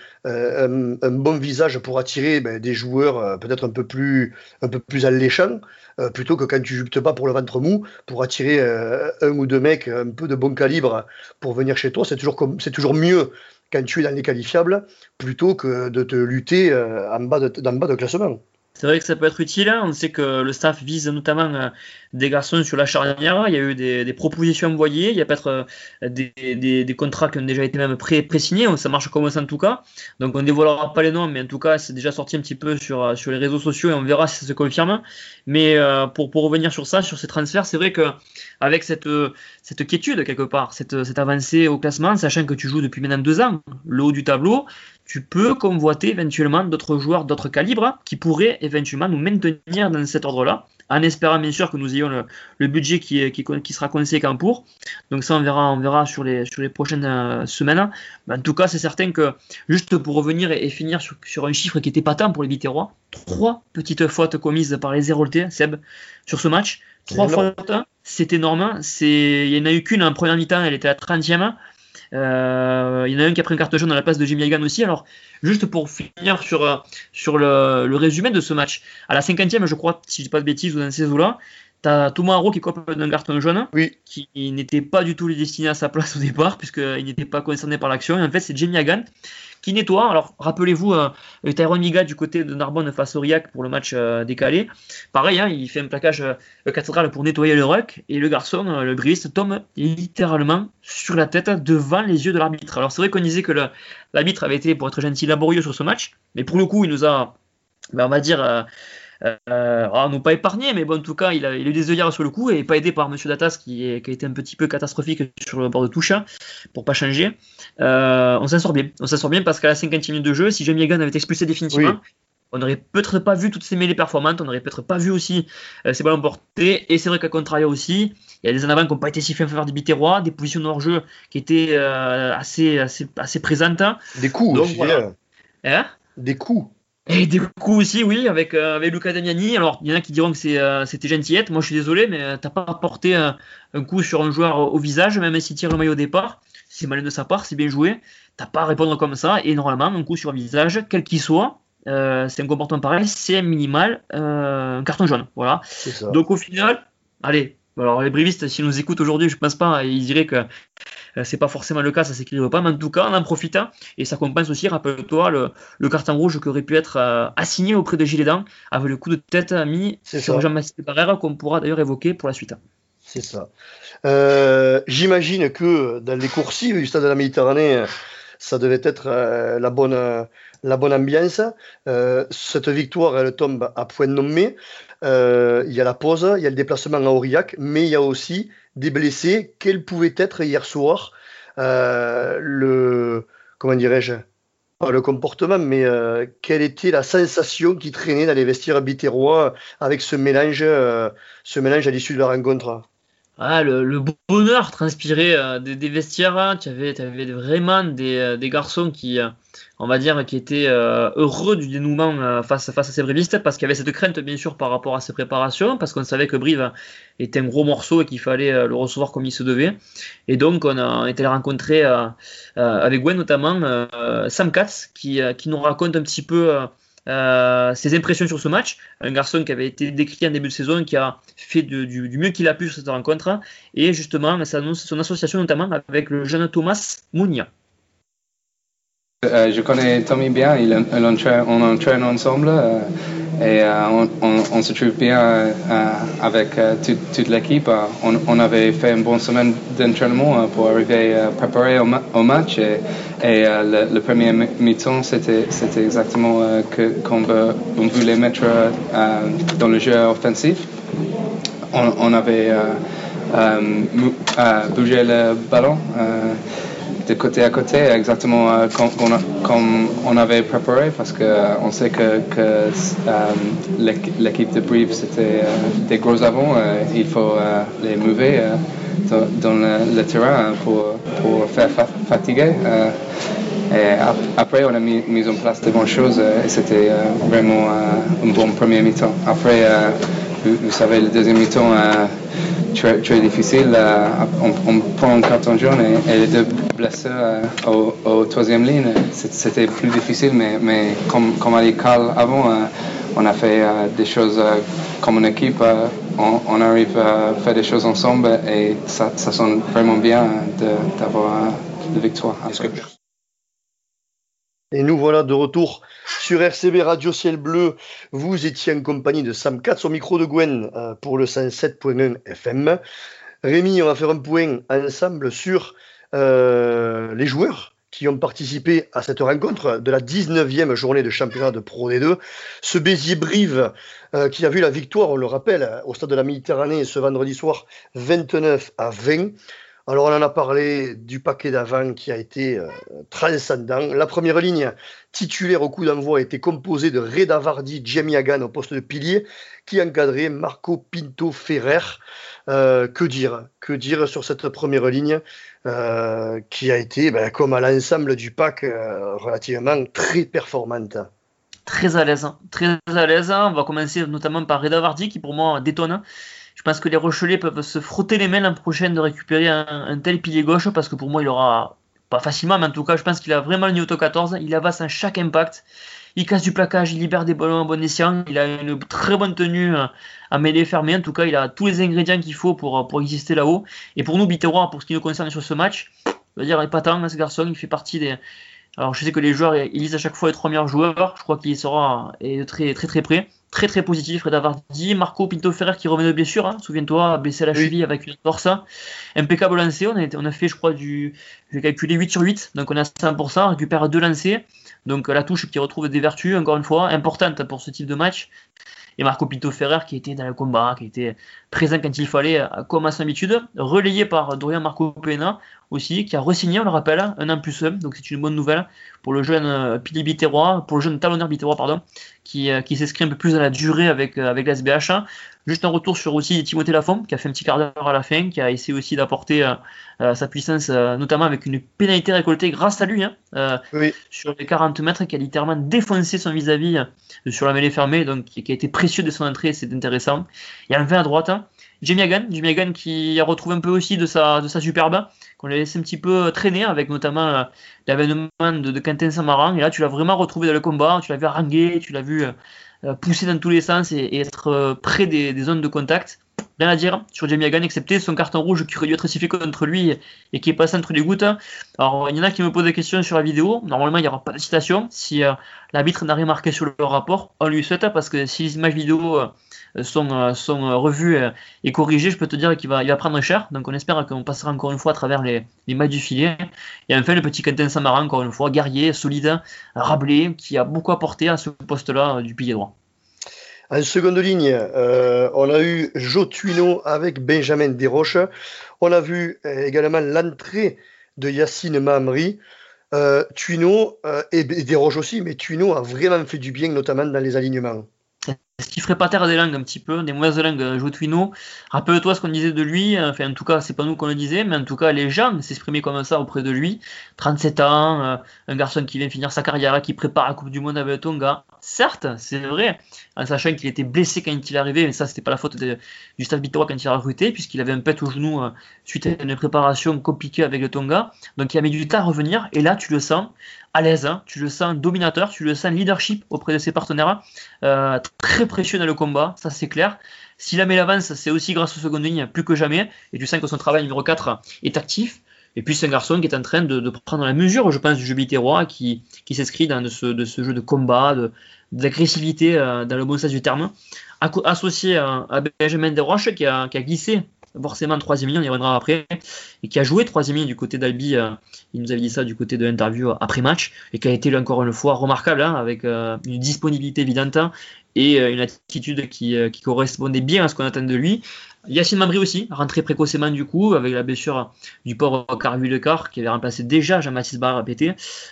un bon visage pour attirer des joueurs peut-être un peu plus alléchants, plutôt que quand tu juptes pas pour le ventre mou, pour attirer 1 ou 2 mecs un peu de bon calibre pour venir chez toi. C'est toujours mieux quand tu es dans les qualifiables, plutôt que de te lutter en bas de classement. C'est vrai que ça peut être utile. On sait que le staff vise notamment des garçons sur la charnière. Il y a eu des propositions envoyées. Il y a peut-être des contrats qui ont déjà été même pré-signés. Ça marche comme ça en tout cas. Donc on ne dévoilera pas les noms, mais en tout cas c'est déjà sorti un petit peu sur les réseaux sociaux et on verra si ça se confirme. Mais pour revenir sur ça, sur ces transferts, c'est vrai qu'avec cette quiétude quelque part, cette avancée au classement, sachant que tu joues depuis maintenant 2 ans le haut du tableau, tu peux convoiter éventuellement d'autres joueurs d'autres calibres qui pourraient éventuellement nous maintenir dans cet ordre-là, en espérant bien sûr que nous ayons le budget qui sera conséquent pour. Donc ça, on verra sur les prochaines semaines. Mais en tout cas, c'est certain que, juste pour revenir et finir sur un chiffre qui était patent pour les Bitérois, 3 petites fautes commises par les Héroltais, Seb, sur ce match. 3 fautes, c'est énorme. Il n'y en a eu qu'une en première mi-temps, elle était à 30e. Il y en a un qui a pris une carte jaune à la place de Jimmy Hagan aussi. Alors, juste pour finir sur le résumé de ce match, à la 50e, je crois, si je dis pas de bêtises, ou dans ces eaux-là, t'as Thomas Haro qui cope d'un carton jaune, qui n'était pas du tout destiné à sa place au départ, puisqu'il n'était pas concerné par l'action. Et en fait, c'est Jimmy Hagan qui nettoie. Alors, rappelez-vous, Tyrone Miga du côté de Narbonne face à Aurillac pour le match décalé. Pareil, il fait un plaquage cathédral pour nettoyer le ruck, et le garçon, le brisiste, tombe littéralement sur la tête devant les yeux de l'arbitre. Alors, c'est vrai qu'on disait que l'arbitre avait été, pour être gentil, laborieux sur ce match, mais pour le coup, il nous a, on va dire, Non pas épargné, mais bon, en tout cas, il a eu des œillères sur le coup et pas aidé par Monsieur Datas qui a été un petit peu catastrophique sur le bord de touche pour pas changer. On s'en sort bien. On s'en sort bien parce qu'à la 50e minute de jeu, si Jamie Egan avait été expulsé définitivement, on n'aurait peut-être pas vu toutes ces mêlées performantes, on n'aurait peut-être pas vu aussi ces ballons portés. Et c'est vrai qu'à contrario aussi, il y a des en avant qui n'ont pas été sifflés en faveur des Biterrois, des positions de hors-jeu qui étaient assez présentes. Des coups donc aussi, voilà. Des coups. Et des coups aussi, oui, avec Luca Damiani. Alors, il y en a qui diront que c'était gentillette. Moi, je suis désolé, mais t'as pas porté un coup sur un joueur au visage, même s'il tire le maillot au départ. C'est malin de sa part, c'est bien joué. T'as pas à répondre comme ça. Et normalement, un coup sur le visage, quel qu'il soit, c'est un comportement pareil, c'est minimal un carton jaune. Voilà. C'est ça. Donc, au final, allez. Alors, les brivistes, s'ils nous écoutent aujourd'hui, je pense pas, ils diraient que c'est pas forcément le cas, ça s'équilibre pas, mais en tout cas, on en profite. Et ça compense aussi, rappelle-toi, le carton rouge qui aurait pu être assigné auprès de Gilles-Edan avec le coup de tête mis sur Jean-Baptiste Barrère, qu'on pourra d'ailleurs évoquer pour la suite. C'est ça. J'imagine que dans les coursives du Stade de la Méditerranée, ça devait être la bonne ambiance. Cette victoire, elle tombe à point nommé. Il y a la pause, il y a le déplacement à Aurillac, mais il y a aussi des blessés. Quel pouvait être hier soir comment dirais-je, pas le comportement, mais quelle était la sensation qui traînait dans les vestiaires biterrois avec ce mélange à l'issue de la rencontre? Le bonheur transpiré des vestiaires, tu avais vraiment des garçons qui, on va dire, qui étaient heureux du dénouement face à ces brivistes, parce qu'il y avait cette crainte bien sûr par rapport à ces préparations, parce qu'on savait que Brive était un gros morceau et qu'il fallait le recevoir comme il se devait. Et donc on a été rencontrer avec Gwen notamment Sam Katz qui nous raconte un petit peu ses impressions sur ce match. Un garçon qui avait été décrié en début de saison, qui a fait du mieux qu'il a pu sur cette rencontre, et justement son association notamment avec le jeune Thomas Mounia. Je connais Tommy bien, on entraîne ensemble et on se trouve bien avec toute l'équipe. On avait fait une bonne semaine d'entraînement pour arriver préparé au match et le premier mi-temps c'était exactement qu'on voulait mettre dans le jeu offensif. On avait bougé le ballon de côté à côté, exactement comme on avait préparé, parce qu'on sait que l'équipe de Brive c'était des gros avants, il faut les mouver dans le terrain pour faire fatiguer. Et après, on a mis en place de bonnes choses et c'était vraiment un bon premier mi-temps. Après, vous savez, le deuxième mi-temps très, très difficile. On prend un carton jaune et les deux blessures au troisième ligne, c'était plus difficile, mais comme a dit Carl avant, on a fait des choses comme une équipe. On arrive à faire des choses ensemble et ça sonne vraiment bien d'avoir la victoire. Et nous voilà de retour sur RCB Radio Ciel Bleu. Vous étiez en compagnie de Sam Katz au micro de Gwen pour le 107.1 FM. Rémi, on va faire un point ensemble sur les joueurs qui ont participé à cette rencontre de la 19e journée de championnat de Pro D2. Ce Béziers-Brive qui a vu la victoire, on le rappelle, au Stade de la Méditerranée ce vendredi soir 29-20. Alors on en a parlé du paquet d'avant qui a été transcendant. La première ligne titulaire au coup d'envoi était composée de Reda Vardy, Jamie Hagan au poste de pilier, qui encadrait Marco Pinto Ferrer. Que dire sur cette première ligne qui a été, comme à l'ensemble du pack, relativement très performante. Très à l'aise. On va commencer notamment par Reda Vardy qui pour moi détonne. Je pense que les Rochelais peuvent se frotter les mains l'an prochain de récupérer un tel pilier gauche, parce que pour moi il aura, pas facilement, mais en tout cas je pense qu'il a vraiment le niveau 14, il avance à chaque impact, il casse du plaquage, il libère des ballons à bon escient, il a une très bonne tenue à mêlée fermée, en tout cas il a tous les ingrédients qu'il faut pour exister là-haut. Et pour nous Biterrois, pour ce qui nous concerne sur ce match, je veux dire épatant ce garçon, il fait partie des... Alors je sais que les joueurs ils lisent à chaque fois les 3 meilleurs joueurs, je crois qu'il sera très très très près. Très très positif, Reda Vardy. Marco Pinto Ferrer qui revenait de blessure, souviens-toi, blessé à la cheville avec une torse. Impeccable lancé, on a fait je crois j'ai calculé 8 sur 8, donc on a 100%, on récupère 2 lancés, donc la touche qui retrouve des vertus, encore une fois, importante pour ce type de match. et Marco Pinto Ferrer qui était dans le combat, qui était présent quand il fallait, comme à son habitude, relayé par Dorian Marco Pena aussi, qui a re-signé, on le rappelle, 1 an plus 1, donc c'est une bonne nouvelle pour le jeune Pili Biterrois, pour le jeune talonneur Biterrois, pardon, qui s'inscrit un peu plus dans la durée avec la SBH. Juste un retour sur aussi Timothée Lafont, qui a fait un petit quart d'heure à la fin, qui a essayé aussi d'apporter sa puissance, notamment avec une pénalité récoltée grâce à lui, Oui. sur les 40 mètres, qui a littéralement défoncé son vis-à-vis sur la mêlée fermée, donc qui a été précieux de son entrée, c'est intéressant. Et enfin à droite, Jamie Hagan qui a retrouvé un peu aussi de sa superbe, qu'on l'a laissé un petit peu traîner, avec notamment l'avènement de Quentin Samaran, et là tu l'as vraiment retrouvé dans le combat, tu l'as vu haranguer, tu l'as vu pousser dans tous les sens et être près des zones de contact. Rien à dire sur Jamie Hagan, excepté son carton rouge qui aurait dû être sifflé contre lui et qui est passé entre les gouttes. Alors, il y en a qui me posent des questions sur la vidéo. Normalement, il n'y aura pas de citation. Si l'arbitre n'a rien marqué sur le rapport, on lui souhaite, parce que si les images vidéo sont revues et corrigées, je peux te dire qu'il va prendre cher. Donc, on espère qu'on passera encore une fois à travers les mailles du filet. Et enfin, le petit Quentin Samaran, encore une fois, guerrier, solide, Rabelais, qui a beaucoup apporté à ce poste-là du pilier droit. En seconde ligne, on a eu Joe Tuino avec Benjamin Desroches. On a vu également l'entrée de Yacine Mahamri. Tuino et Desroches aussi, mais Tuino a vraiment fait du bien, notamment dans les alignements. Est-ce qu'il ferait pas taire des langues un petit peu, des mauvaises langues, Joe Tuino? Rappelle-toi ce qu'on disait de lui, enfin en tout cas c'est pas nous qu'on le disait, mais en tout cas les gens s'exprimaient comme ça auprès de lui. 37 ans, un garçon qui vient finir sa carrière, qui prépare la Coupe du Monde avec Tonga. Certes, c'est vrai, en sachant qu'il était blessé quand il est arrivé, mais ça c'était pas la faute du staff biterrois quand il a recruté, puisqu'il avait un pet au genou suite à une préparation compliquée avec le Tonga, donc il a mis du temps à revenir, et là tu le sens à l'aise, tu le sens dominateur, tu le sens leadership auprès de ses partenaires, très précieux dans le combat, ça c'est clair. S'il a mis l'avance, c'est aussi grâce aux secondes lignes, plus que jamais, et tu sens que son travail numéro 4 est actif. Et puis c'est un garçon qui est en train de prendre la mesure, je pense, du jeu biterrois, qui s'inscrit dans de ce jeu de combat, d'agressivité dans le bon sens du terme, associé à Benjamin Desroches qui a glissé forcément en troisième ligne, on y reviendra après, et qui a joué troisième ligne du côté d'Albi, il nous avait dit ça du côté de l'interview après match, et qui a été encore une fois remarquable, avec une disponibilité évidente et une attitude qui correspondait bien à ce qu'on attend de lui. Yacine Mambry aussi, rentré précocement du coup, avec la blessure du pauvre Carville Lecard, qui avait remplacé déjà Jean-Baptiste Barre à péter.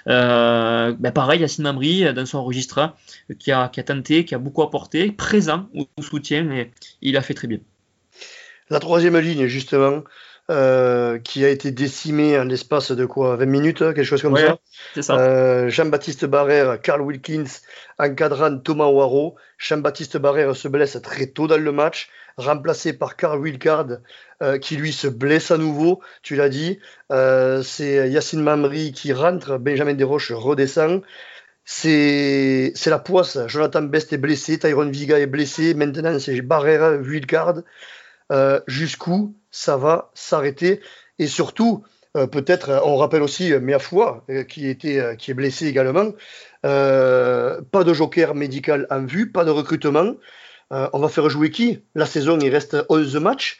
Pareil, Yacine Mambry, dans son registre, qui a tenté, qui a beaucoup apporté, présent au soutien, et il a fait très bien. La troisième ligne, justement, qui a été décimée en l'espace de 20 minutes, quelque chose comme ça. C'est ça. Jean-Baptiste Barrère, Carl Wilkins, encadrant Thomas Waro. Jean-Baptiste Barrère se blesse très tôt dans le match, remplacé par Carl Wilcard, qui lui se blesse à nouveau, tu l'as dit. C'est Yacine Mambry qui rentre, Benjamin Desroches redescend. C'est la poisse. Jonathan Best est blessé, Tyrone Viga est blessé, maintenant c'est Barrère, Wilcard. Jusqu'où ça va s'arrêter, et surtout peut-être on rappelle aussi Miafua qui est blessé également, pas de joker médical en vue, pas de recrutement, on va faire jouer qui? La saison il reste 11 matchs,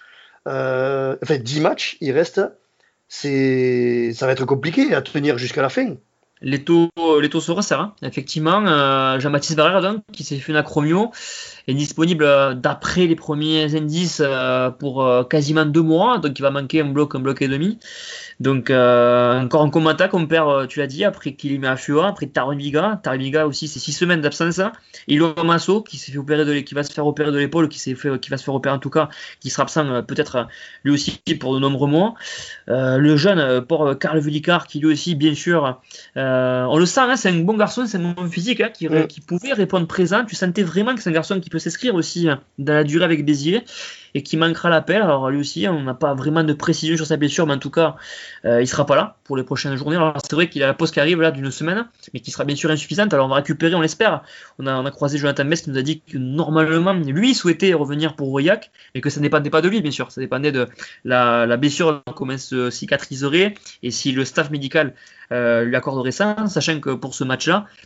10 matchs il reste, ça va être compliqué à tenir jusqu'à la fin. Les taux se resserrent, effectivement. Jean-Baptiste Barrère, donc, qui s'est fait une acromio, est disponible d'après les premiers indices pour quasiment 2 mois, donc il va manquer un bloc et demi. Donc encore un combattant qu'on perd, tu l'as dit, après Kilima Afua, après Tarviga aussi, c'est 6 semaines d'absence. Ilo Masso qui va se faire opérer de l'épaule, qui va se faire opérer en tout cas, qui sera absent peut-être lui aussi pour de nombreux mois. Le jeune pour Carl Vulikar, qui lui aussi bien sûr, on le sent, hein, c'est un bon garçon, c'est un bon physique, hein, qui pouvait répondre présent. Tu sentais vraiment que c'est un garçon qui peut s'inscrire aussi dans la durée avec Béziers, et qui manquera l'appel. Alors lui aussi, on n'a pas vraiment de précision sur sa blessure, mais en tout cas, il sera pas là pour les prochaines journées. Alors c'est vrai qu'il a la pause qui arrive là d'une semaine, mais qui sera bien sûr insuffisante. Alors on va récupérer, on l'espère. On a croisé Jonathan Best qui nous a dit que normalement, lui souhaitait revenir pour Aurillac, mais que ça ne dépendait pas de lui, bien sûr. Ça dépendait de la blessure, comment elle se cicatriserait, et si le staff médical lui accorderait ça, sachant que pour ce match-là,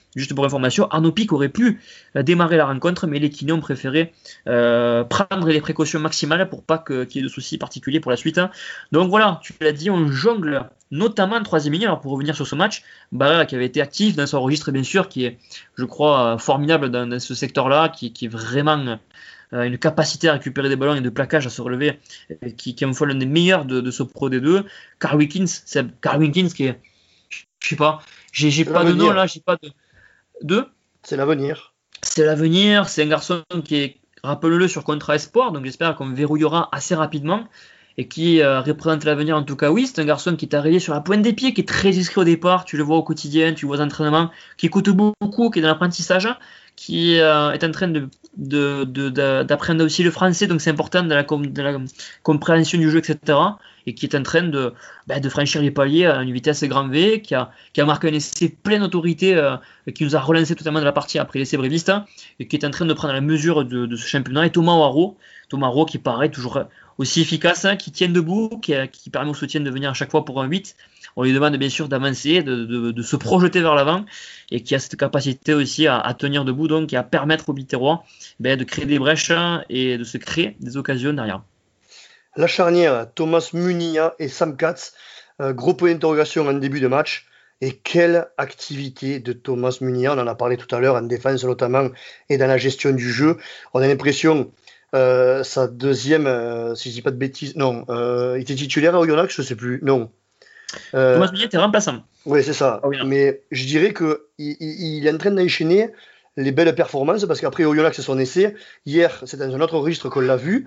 juste pour information, Arnaud Pic aurait pu démarrer la rencontre, mais les kinés ont préféré prendre les précautions maximales pour pas qu'il y ait de soucis particuliers pour la suite. Hein. Donc voilà, tu l'as dit, on jongle notamment en troisième ligne. Alors pour revenir sur ce match, Barrera qui avait été actif dans son registre bien sûr, qui est, je crois, formidable dans ce secteur-là, qui est vraiment une capacité à récupérer des ballons et de plaquage à se relever, qui est une fois l'un des meilleurs de ce Pro D2. Carl Wilkins qui est, je sais pas, j'ai pas de nom là, j'ai pas de. C'est l'avenir. C'est l'avenir, c'est un garçon qui est, rappelez-le, sur contrat espoir, donc j'espère qu'on verrouillera assez rapidement et qui représente l'avenir en tout cas. Oui, c'est un garçon qui est arrivé sur la pointe des pieds, qui est très discret au départ, tu le vois au quotidien, tu le vois aux entraînements, qui écoute beaucoup, qui est dans l'apprentissage, qui est en train d'apprendre aussi le français, donc c'est important de la compréhension du jeu, etc. Et qui est en train de franchir les paliers à une vitesse grand V, qui a marqué un essai plein d'autorité, qui nous a relancé totalement de la partie après l'essai bréviste, et qui est en train de prendre la mesure de ce championnat. Et Thomas Waro qui paraît toujours aussi efficace, qui tient debout, qui permet au soutien de venir à chaque fois pour un 8. On lui demande bien sûr d'avancer, de se projeter vers l'avant, et qui a cette capacité aussi à tenir debout, donc, et à permettre aux Biterrois de créer des brèches et de se créer des occasions derrière. La charnière, Thomas Munilla et Sam Katz, gros point d'interrogation en début de match. Et quelle activité de Thomas Munilla, on en a parlé tout à l'heure, en défense notamment, et dans la gestion du jeu. On a l'impression, sa deuxième, si je dis pas de bêtises, non, il était titulaire à Oyonnax, je sais plus, non. Thomas Munilla était remplaçant. Oui, c'est ça. Oui, mais je dirais qu'il est en train d'enchaîner les belles performances, parce qu'après Oyonnax, c'est son essai. Hier, c'est dans un autre registre qu'on l'a vu.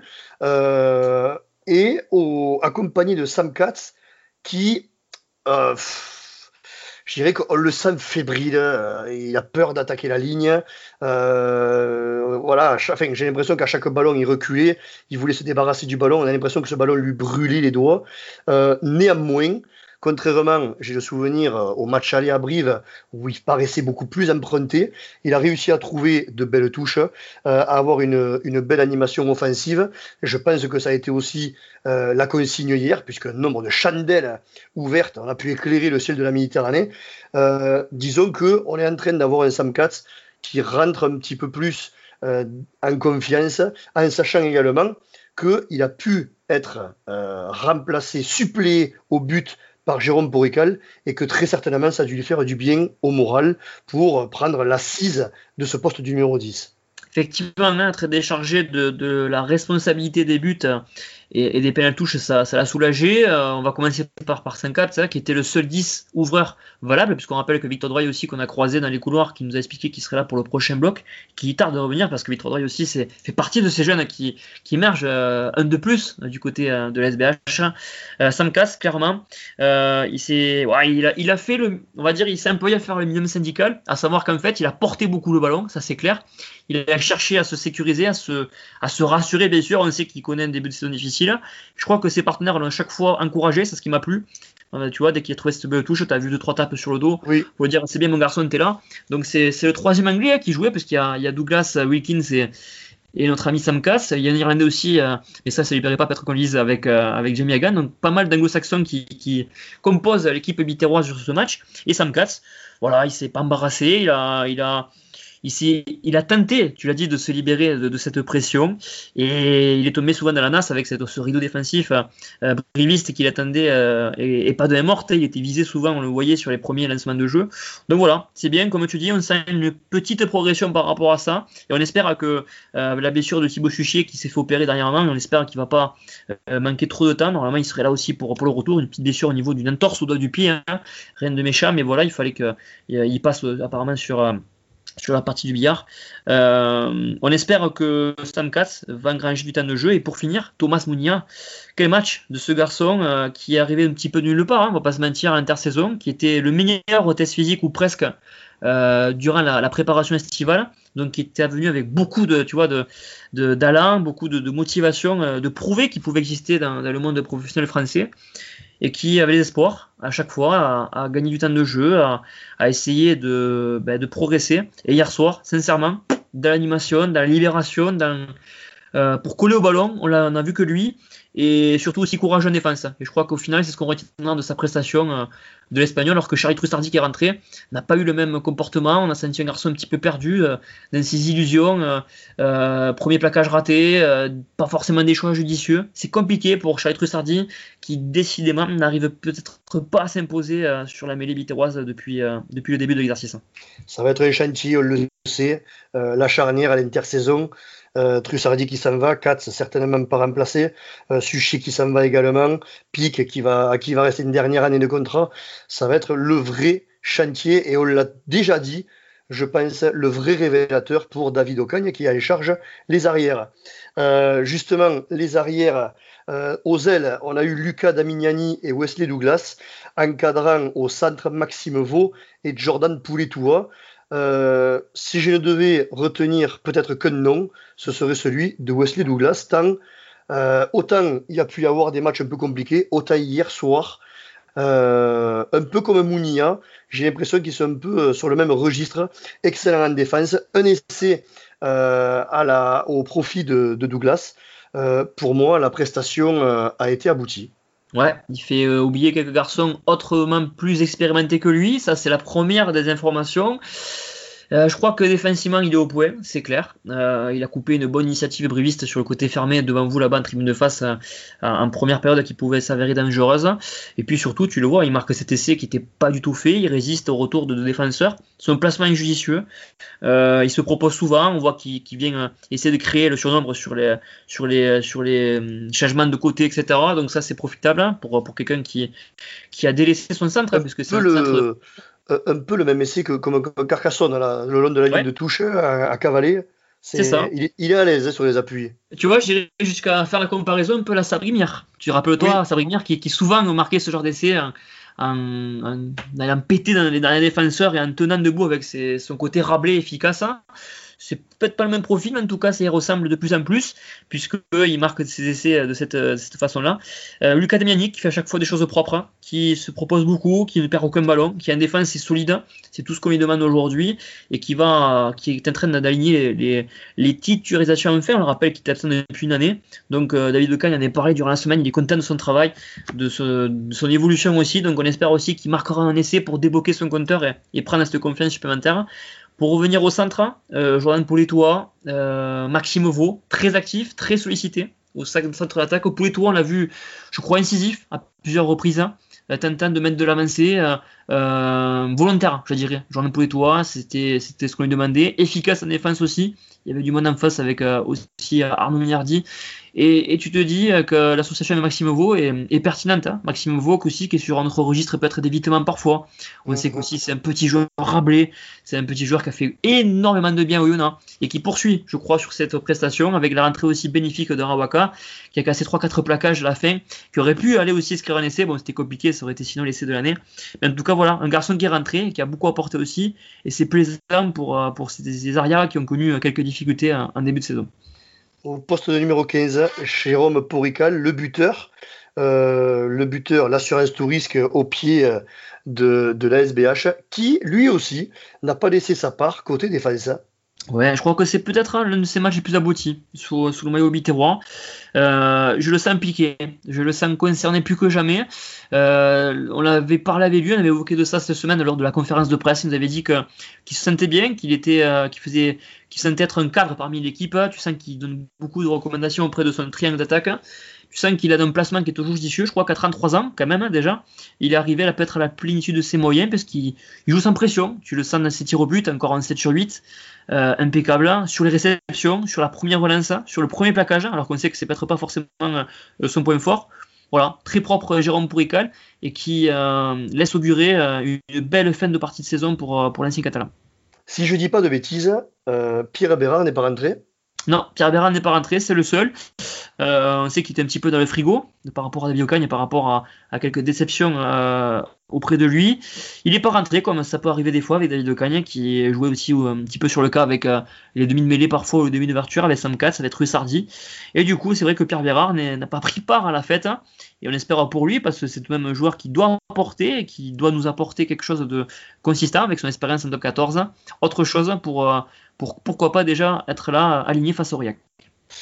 Et accompagné de Sam Katz, qui, je dirais qu'on le sent fébrile, il a peur d'attaquer la ligne. Voilà, j'ai l'impression qu'à chaque ballon, il reculait, il voulait se débarrasser du ballon. On a l'impression que ce ballon lui brûlait les doigts. Néanmoins, contrairement, j'ai le souvenir au match aller à Brive, où il paraissait beaucoup plus emprunté, il a réussi à trouver de belles touches, à avoir une belle animation offensive. Je pense que ça a été aussi la consigne hier, puisque un nombre de chandelles ouvertes, on a pu éclairer le ciel de la Méditerranée. Disons qu'on est en train d'avoir un Sam Katz qui rentre un petit peu plus en confiance, en sachant également qu'il a pu être remplacé, suppléé au but par Jérôme Porrical, et que très certainement ça a dû lui faire du bien au moral pour prendre l'assise de ce poste du numéro 10. Effectivement, être déchargé de la responsabilité des buts et des pénaltouches, ça l'a soulagé. On va commencer par 5-4, qui était le seul 10 ouvreur valable, puisqu'on rappelle que Victor Droy aussi, qu'on a croisé dans les couloirs, qui nous a expliqué qu'il serait là pour le prochain bloc, qui tarde de revenir, parce que Victor Droy aussi fait partie de ces jeunes qui émergent un de plus du côté de l'SBH. Sam Katz, clairement, il a fait on va dire, il s'est employé à faire le minimum syndical, à savoir qu'en fait, il a porté beaucoup le ballon, ça c'est clair. Il a cherché à se sécuriser, à se rassurer, bien sûr. On sait qu'il connaît un début de saison difficile. Je crois que ses partenaires l'ont à chaque fois encouragé, c'est ce qui m'a plu. Tu vois, dès qu'il a trouvé cette belle touche, tu as vu 2-3 tapes sur le dos. Oui. Pour dire, c'est bien mon garçon, t'es là. Donc c'est le troisième anglais qui jouait, parce qu'il y a Douglas Wilkins et notre ami Sam Katz. Il y a un Irlandais aussi, mais ça lui plairait pas peut-être qu'on le dise avec Jamie Hagan. Donc pas mal d'anglo-saxons qui composent l'équipe biterroise sur ce match. Et Sam Katz, voilà, il s'est pas embarrassé, il a tenté, tu l'as dit, de se libérer de cette pression, et il est tombé souvent dans la nasse avec ce rideau défensif briviste qu'il attendait et pas de main morte. Il était visé souvent, on le voyait sur les premiers lancements de jeu. Donc voilà, c'est bien, comme tu dis, on sent une petite progression par rapport à ça, et on espère que la blessure de Thibaut Suchier qui s'est fait opérer dernièrement, on espère qu'il va pas manquer trop de temps. Normalement il serait là aussi pour le retour, une petite blessure au niveau d'une entorse au doigt du pied, hein. Rien de méchant, mais voilà, il fallait qu'il passe apparemment sur la partie du billard. On espère que Sam Katz va engranger du temps de jeu. Et pour finir, Thomas Munilla, quel match de ce garçon qui est arrivé un petit peu de nulle part, hein, on va pas se mentir, à l'intersaison, qui était le meilleur au test physique, ou presque, durant la préparation estivale, donc qui était venu avec beaucoup d'allant, beaucoup de motivation, de prouver qu'il pouvait exister dans le monde professionnel français, et qui avait les espoirs à chaque fois à gagner du temps de jeu, à essayer de progresser. Et hier soir, sincèrement, dans l'animation, dans la libération, dans pour coller au ballon. On a vu que lui, et surtout aussi courageux en défense. Et je crois qu'au final, c'est ce qu'on retiendra de sa prestation de l'Espagnol, alors que Charlie Trussardi qui est rentré n'a pas eu le même comportement. On a senti un garçon un petit peu perdu dans ses illusions. Premier plaquage raté, pas forcément des choix judicieux. C'est compliqué pour Charlie Trussardi qui décidément n'arrive peut-être pas à s'imposer sur la mêlée biterroise depuis le début de l'exercice. Ça va être un chantier, on le sait. La charnière à l'intersaison. Trussardi qui s'en va, Katz certainement pas remplacé, Suchet qui s'en va également, Pic à qui va rester une dernière année de contrat. Ça va être le vrai chantier, et on l'a déjà dit, je pense, le vrai révélateur pour David Ocagne qui a en charge les arrières. Justement, les arrières, aux ailes, on a eu Luca Damignani et Wesley Douglas, encadrant au centre Maxime Vaux et Jordan Pouletua. Si je ne devais retenir peut-être qu'un nom, ce serait celui de Wesley Douglas, tant autant il y a pu y avoir des matchs un peu compliqués, autant hier soir, un peu comme Mounia, j'ai l'impression qu'ils sont un peu sur le même registre, excellent en défense, un essai au profit de Douglas. Pour moi, la prestation a été aboutie. Ouais, il fait oublier quelques garçons autrement plus expérimentés que lui. Ça, c'est la première des informations. Je crois que défensivement, il est au point, c'est clair. Il a coupé une bonne initiative briviste sur le côté fermé devant vous là-bas en tribune de face en première période qui pouvait s'avérer dangereuse. Et puis surtout, tu le vois, il marque cet essai qui n'était pas du tout fait. Il résiste au retour de deux défenseurs. Son placement est judicieux. Il se propose souvent. On voit qu'il vient essayer de créer le surnombre sur les changements de côté, etc. Donc ça, c'est profitable pour quelqu'un qui a délaissé son centre, puisque c'est un centre... Un peu le même essai comme Carcassonne là, le long de la ligne de touche à cavaler. C'est ça. Il est à l'aise sur les appuis. Tu vois, j'irais jusqu'à faire la comparaison un peu à la Sabri Mir. Tu rappelles-toi, oui. Sabri Mir qui souvent marquait ce genre d'essai en allant péter dans les défenseurs et en tenant debout avec son côté Rabelais efficace. C'est peut-être pas le même profil, mais en tout cas, ça y ressemble de plus en plus, puisqu'il marque ses essais de cette façon-là. Luca Damiani, qui fait à chaque fois des choses propres, qui se propose beaucoup, qui ne perd aucun ballon, qui en défense est solide, c'est tout ce qu'on lui demande aujourd'hui, et qui est en train d'aligner les titularisations enfin. On le rappelle qu'il est absent depuis une année, donc David Ocagne en est parlé durant la semaine, il est content de son travail, de son évolution aussi, donc on espère aussi qu'il marquera un essai pour débloquer son compteur et prendre cette confiance supplémentaire. Pour revenir au centre, Jordan Pouletua, Maxime Vaux, très actif, très sollicité au centre d'attaque. Pouletua, on l'a vu, je crois, incisif à plusieurs reprises, tentant de mettre de l'avancée, volontaire, je dirais. Jordan Pouletua, c'était ce qu'on lui demandait. Efficace en défense aussi. Il y avait du monde en face avec aussi Arnaud Mignardi. Et tu te dis que l'association de Maxime Vaux est pertinente. Maxime Vaux aussi, qui est sur un autre registre, peut être d'évitement parfois. On sait qu'aussi c'est un petit joueur Rabelais, c'est un petit joueur qui a fait énormément de bien au Yona et qui poursuit, je crois, sur cette prestation avec la rentrée aussi bénéfique de Rawaka, qui a cassé 3-4 plaquages à la fin, qui aurait pu aller aussi inscrire un essai. Bon, c'était compliqué, ça aurait été sinon l'essai de l'année. Mais en tout cas, voilà, un garçon qui est rentré, qui a beaucoup apporté aussi, et c'est plaisant pour ces arrières qui ont connu quelques difficultés en début de saison. Au poste de numéro 15, Jérôme Porical, le buteur, l'assurance tout risque au pied de la SBH, qui lui aussi n'a pas laissé sa part côté défense. Ouais, je crois que c'est peut-être l'un de ses matchs les plus aboutis sous le maillot biterrois. Je le sens impliqué, je le sens concerné plus que jamais. On avait parlé avec lui, on avait évoqué de ça cette semaine lors de la conférence de presse. Il nous avait dit qu'il se sentait bien, qu'il sentait être un cadre parmi l'équipe. Tu sens qu'il donne beaucoup de recommandations auprès de son triangle d'attaque. Tu sens qu'il a un placement qui est toujours judicieux. Je crois qu'à 33 ans, quand même, déjà, il est arrivé à peut-être à la plénitude de ses moyens parce qu'il joue sans pression. Tu le sens dans ses tirs au but, encore en 7 sur 8. Impeccable sur les réceptions, sur la première relance, sur le premier plaquage, alors qu'on sait que c'est peut-être pas forcément son point fort. Voilà, très propre Jérôme Porical et qui laisse augurer une belle fin de partie de saison pour l'ancien catalan. Si je dis pas de bêtises, Pierre Bérard n'est pas rentré. Non, Pierre Bérard n'est pas rentré, c'est le seul. On sait qu'il était un petit peu dans le frigo par rapport à David Ocagne et par rapport à quelques déceptions auprès de lui. Il n'est pas rentré, comme ça peut arriver des fois avec David Ocagne, qui jouait aussi un petit peu sur le cas avec les demi de mêlée parfois ou les demi d'ouverture avec Sam Katz, avec Trussardi. Et du coup, c'est vrai que Pierre Bérard n'a pas pris part à la fête. Et on espère pour lui, parce que c'est tout de même un joueur qui doit apporter, et qui doit nous apporter quelque chose de consistant avec son expérience en top 14. Autre chose pour pourquoi pas déjà être là aligné face au Aurillac.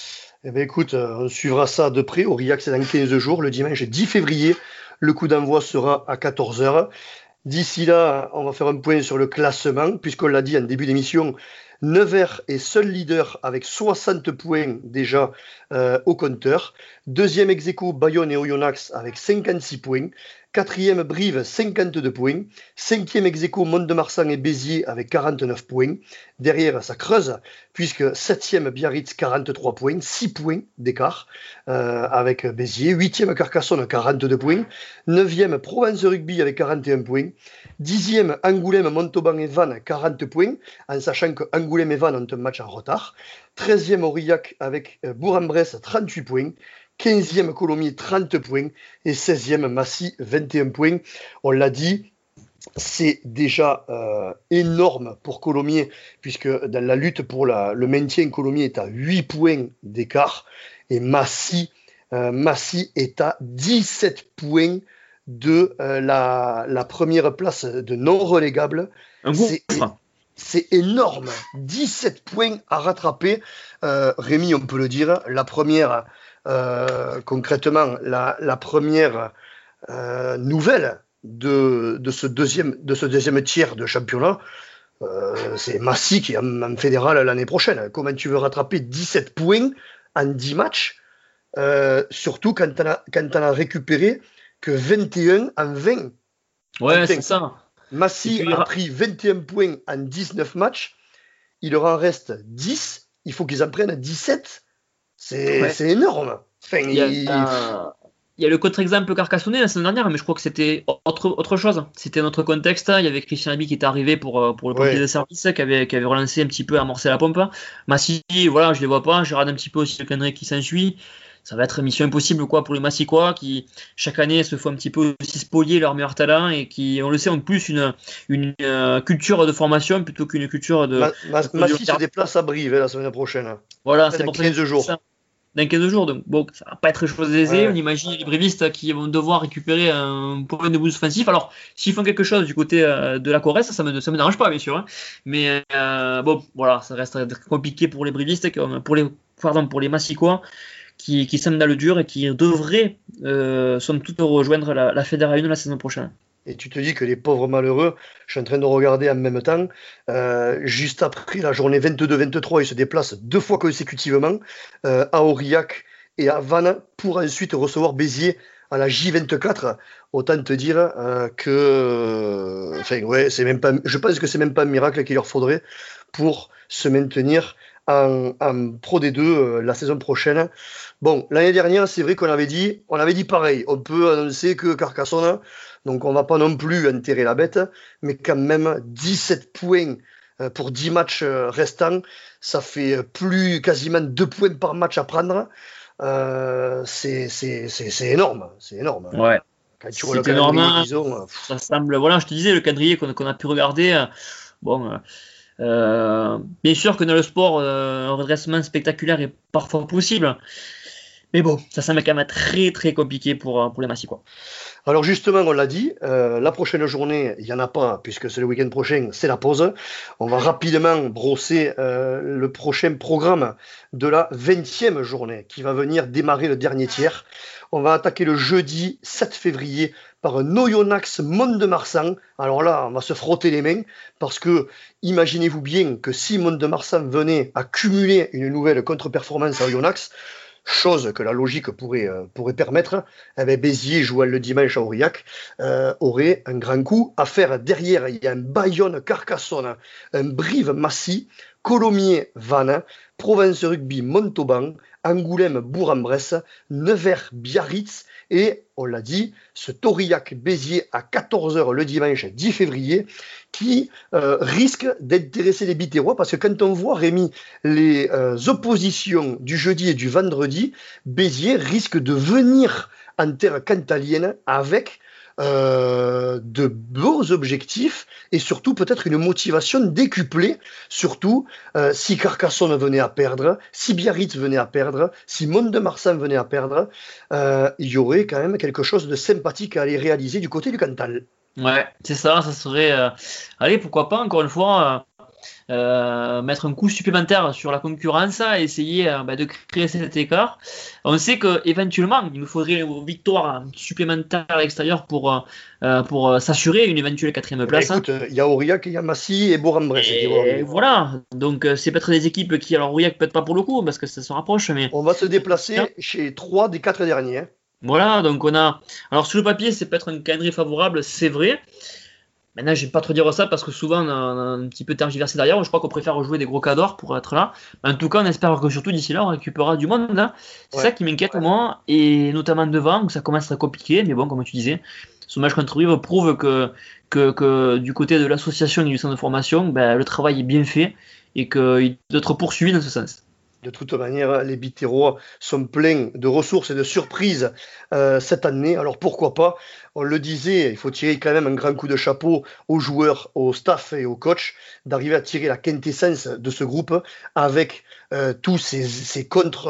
Eh bien, écoute, on suivra ça de près. Aurillac, c'est dans 15 jours, le dimanche 10 février. Le coup d'envoi sera à 14h. D'ici là, on va faire un point sur le classement, puisqu'on l'a dit en début d'émission, Nevers est seul leader avec 60 points déjà au compteur. Deuxième ex-aequo, Bayonne et Oyonnax avec 56 points. Quatrième, Brive, 52 points. Cinquième ex-aequo, Mont-de-Marsan et Béziers avec 49 points. Derrière, ça creuse, puisque septième, Biarritz, 43 points, 6 points d'écart avec Béziers. Huitième, Carcassonne, 42 points. Neuvième, Provence Rugby avec 41 points. Dixième, Angoulême, Montauban et Vannes, 40 points, en sachant que Angoulême et Vannes ont un match en retard. 13e, Aurillac avec Bourg-en-Bresse, 38 points. 15e, Colomiers, 30 points. Et 16e, Massy, 21 points. On l'a dit, c'est déjà énorme pour Colomiers, puisque dans la lutte pour le maintien, Colomiers est à 8 points d'écart. Et Massy est à 17 points de la première place de non relégable. C'est énorme. 17 points à rattraper. Rémi, on peut le dire, la première, concrètement, la première nouvelle de ce deuxième tiers de championnat, c'est Massy qui est en fédéral l'année prochaine. Comment tu veux rattraper 17 points en 10 matchs, surtout quand t'en as récupéré que 21 en 20. Ouais, c'est ça. Massy a pris 21 points en 19 matchs. Il leur en reste 10. Il faut qu'ils en prennent 17. C'est énorme. Enfin, il y a le contre-exemple carcassonnais la semaine dernière, mais je crois que c'était autre chose. C'était un autre contexte. Il y avait Christian Abi qui était arrivé pour le pompier de service, qui avait relancé un petit peu, amorcé la pompe. Massy, voilà, je les vois pas. Je regarde un petit peu aussi le calendrier qui s'ensuit. Ça va être mission impossible pour les Massicois qui chaque année se font un petit peu aussi spolier leurs meilleurs talents et qui, on le sait, ont plus une culture de formation plutôt qu'une culture de. Massy se déplace à Brive la semaine prochaine. Voilà, c'est pour 15 jours. Dans 15 jours, donc bon, ça va pas être chose aisée. On imagine les brivistes qui vont devoir récupérer un point de boost offensif. Alors, s'ils font quelque chose du côté de la Corrèze, ça me dérange pas, bien sûr. Hein. Mais bon, voilà, ça reste compliqué pour les brivistes, pour les Massicois. Qui semble dans le dur et qui devrait, somme toute, rejoindre la Fédéral 1 la saison prochaine. Et tu te dis que les pauvres malheureux, je suis en train de regarder en même temps, juste après la journée 22-23, ils se déplacent 2 fois consécutivement à Aurillac et à Vannes pour ensuite recevoir Béziers à la J24. Autant te dire que, c'est même pas, je pense que c'est même pas un miracle qu'il leur faudrait pour se maintenir en Pro D2 la saison prochaine. Bon, l'année dernière, c'est vrai qu'on avait dit pareil. On peut annoncer que Carcassonne, donc on va pas non plus enterrer la bête, mais quand même 17 points pour 10 matchs restants, ça fait quasiment 2 points par match à prendre. C'est énorme, c'est énorme. Ouais. Quand tu vois le calendrier qu'ils ont, ça semble. Voilà, je te disais le calendrier qu'on a pu regarder. Bien sûr que dans le sport, un redressement spectaculaire est parfois possible. Mais bon, ça semble quand même très très compliqué pour les Massicois. Alors justement, on l'a dit, la prochaine journée, il n'y en a pas, puisque c'est le week-end prochain, c'est la pause. On va rapidement brosser le prochain programme de la 20e journée, qui va venir démarrer le dernier tiers. On va attaquer le jeudi 7 février par un Oyonnax Mont-de-Marsan. Alors là, on va se frotter les mains, parce que imaginez-vous bien que si Mont-de-Marsan venait à cumuler une nouvelle contre-performance à Oyonnax, chose que la logique pourrait permettre, Béziers jouant le dimanche à Aurillac aurait un grand coup à faire. Derrière, il y a un Bayonne-Carcassonne, un Brive-Massy, Colomiers-Vannes, Provence Rugby Montauban, Angoulême Bourg-en-Bresse, Nevers-Biarritz et, on l'a dit, ce Aurillac-Béziers à 14h le dimanche 10 février qui risque d'intéresser les Biterrois parce que quand on voit, Rémi, les oppositions du jeudi et du vendredi, Béziers risque de venir en terre cantalienne avec de beaux objectifs et surtout peut-être une motivation décuplée, surtout si Carcassonne venait à perdre, si Biarritz venait à perdre, si Mont-de-Marsan venait à perdre, il y aurait quand même quelque chose de sympathique à aller réaliser du côté du Cantal. Ouais, c'est ça serait... Allez, pourquoi pas, encore une fois, mettre un coup supplémentaire sur la concurrence et essayer de créer cet écart. On sait qu'éventuellement, il nous faudrait une victoire supplémentaire à l'extérieur pour s'assurer une éventuelle 4e place. Écoute, il y a Aurillac, il y a Massy et Bourg-en-Bresse. Et voilà, donc c'est peut-être des équipes qui, alors Aurillac peut-être pas pour le coup, parce que ça se rapproche, mais... On va se déplacer chez 3 des 4 derniers. Hein. Voilà, donc on a... Alors sur le papier, c'est peut-être un calendrier favorable, c'est vrai. Maintenant, je vais pas trop dire ça parce que souvent on a un petit peu tergiversé derrière. Je crois qu'on préfère jouer des gros cadors pour être là. Mais en tout cas, on espère que surtout d'ici là, on récupérera du monde. Là. C'est ça qui m'inquiète moi, et notamment devant où ça commence à compliquer. Mais bon, comme tu disais, ce match contre Brive prouve que du côté de l'association et du centre de formation, le travail est bien fait et qu'il doit être poursuivi dans ce sens. De toute manière, les Biterrois sont pleins de ressources et de surprises cette année. Alors pourquoi pas? On le disait, il faut tirer quand même un grand coup de chapeau aux joueurs, au staff et aux coachs d'arriver à tirer la quintessence de ce groupe avec tous ces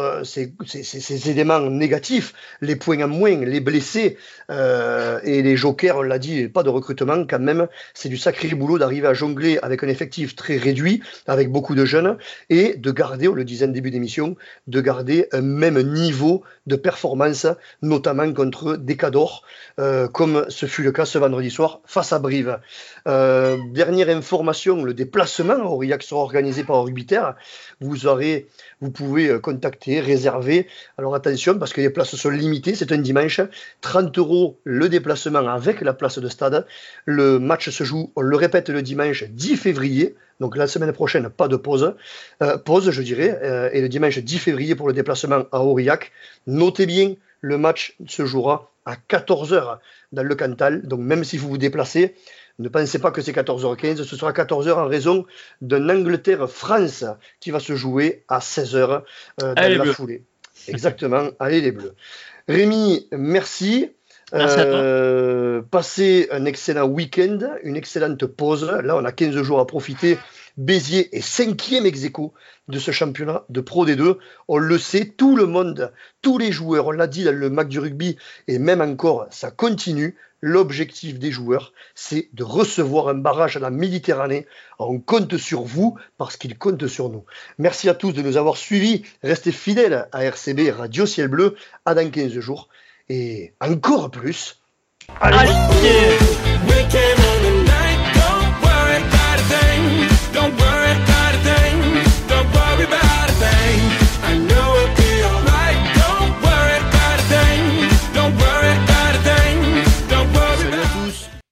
éléments négatifs, les points en moins, les blessés et les jokers, on l'a dit, pas de recrutement quand même. C'est du sacré boulot d'arriver à jongler avec un effectif très réduit, avec beaucoup de jeunes et de garder, on le disait en début d'émission, de garder un même niveau de performance, notamment contre des cadors, comme ce fut le cas ce vendredi soir face à Brive. Dernière information, le déplacement à Aurillac sera organisé par Orbiter. Vous pouvez contacter, réserver. Alors attention, parce que les places sont limitées, c'est un dimanche. 30 € le déplacement avec la place de stade. Le match se joue, on le répète, le dimanche 10 février. Donc la semaine prochaine, pas de pause. Je dirais. Et le dimanche 10 février pour le déplacement à Aurillac. Notez bien, le match se jouera à 14h dans le Cantal. Donc même si vous vous déplacez, ne pensez pas que c'est 14h15, ce sera 14h en raison d'un Angleterre-France qui va se jouer à 16h dans la foulée. Exactement, allez les Bleus. Rémi, merci. Merci à toi. Passez un excellent week-end, une excellente pause. Là, on a 15 jours à profiter. Béziers est 5e ex-aequo de ce championnat de Pro D2. On le sait, tout le monde, tous les joueurs, on l'a dit dans le MAC du rugby, et même encore, ça continue. L'objectif des joueurs, c'est de recevoir un barrage à la Méditerranée. On compte sur vous parce qu'ils comptent sur nous. Merci à tous de nous avoir suivis. Restez fidèles à RCB Radio Ciel Bleu. À dans 15 jours. Et encore plus. Allez. Don't worry about a thing. Don't worry.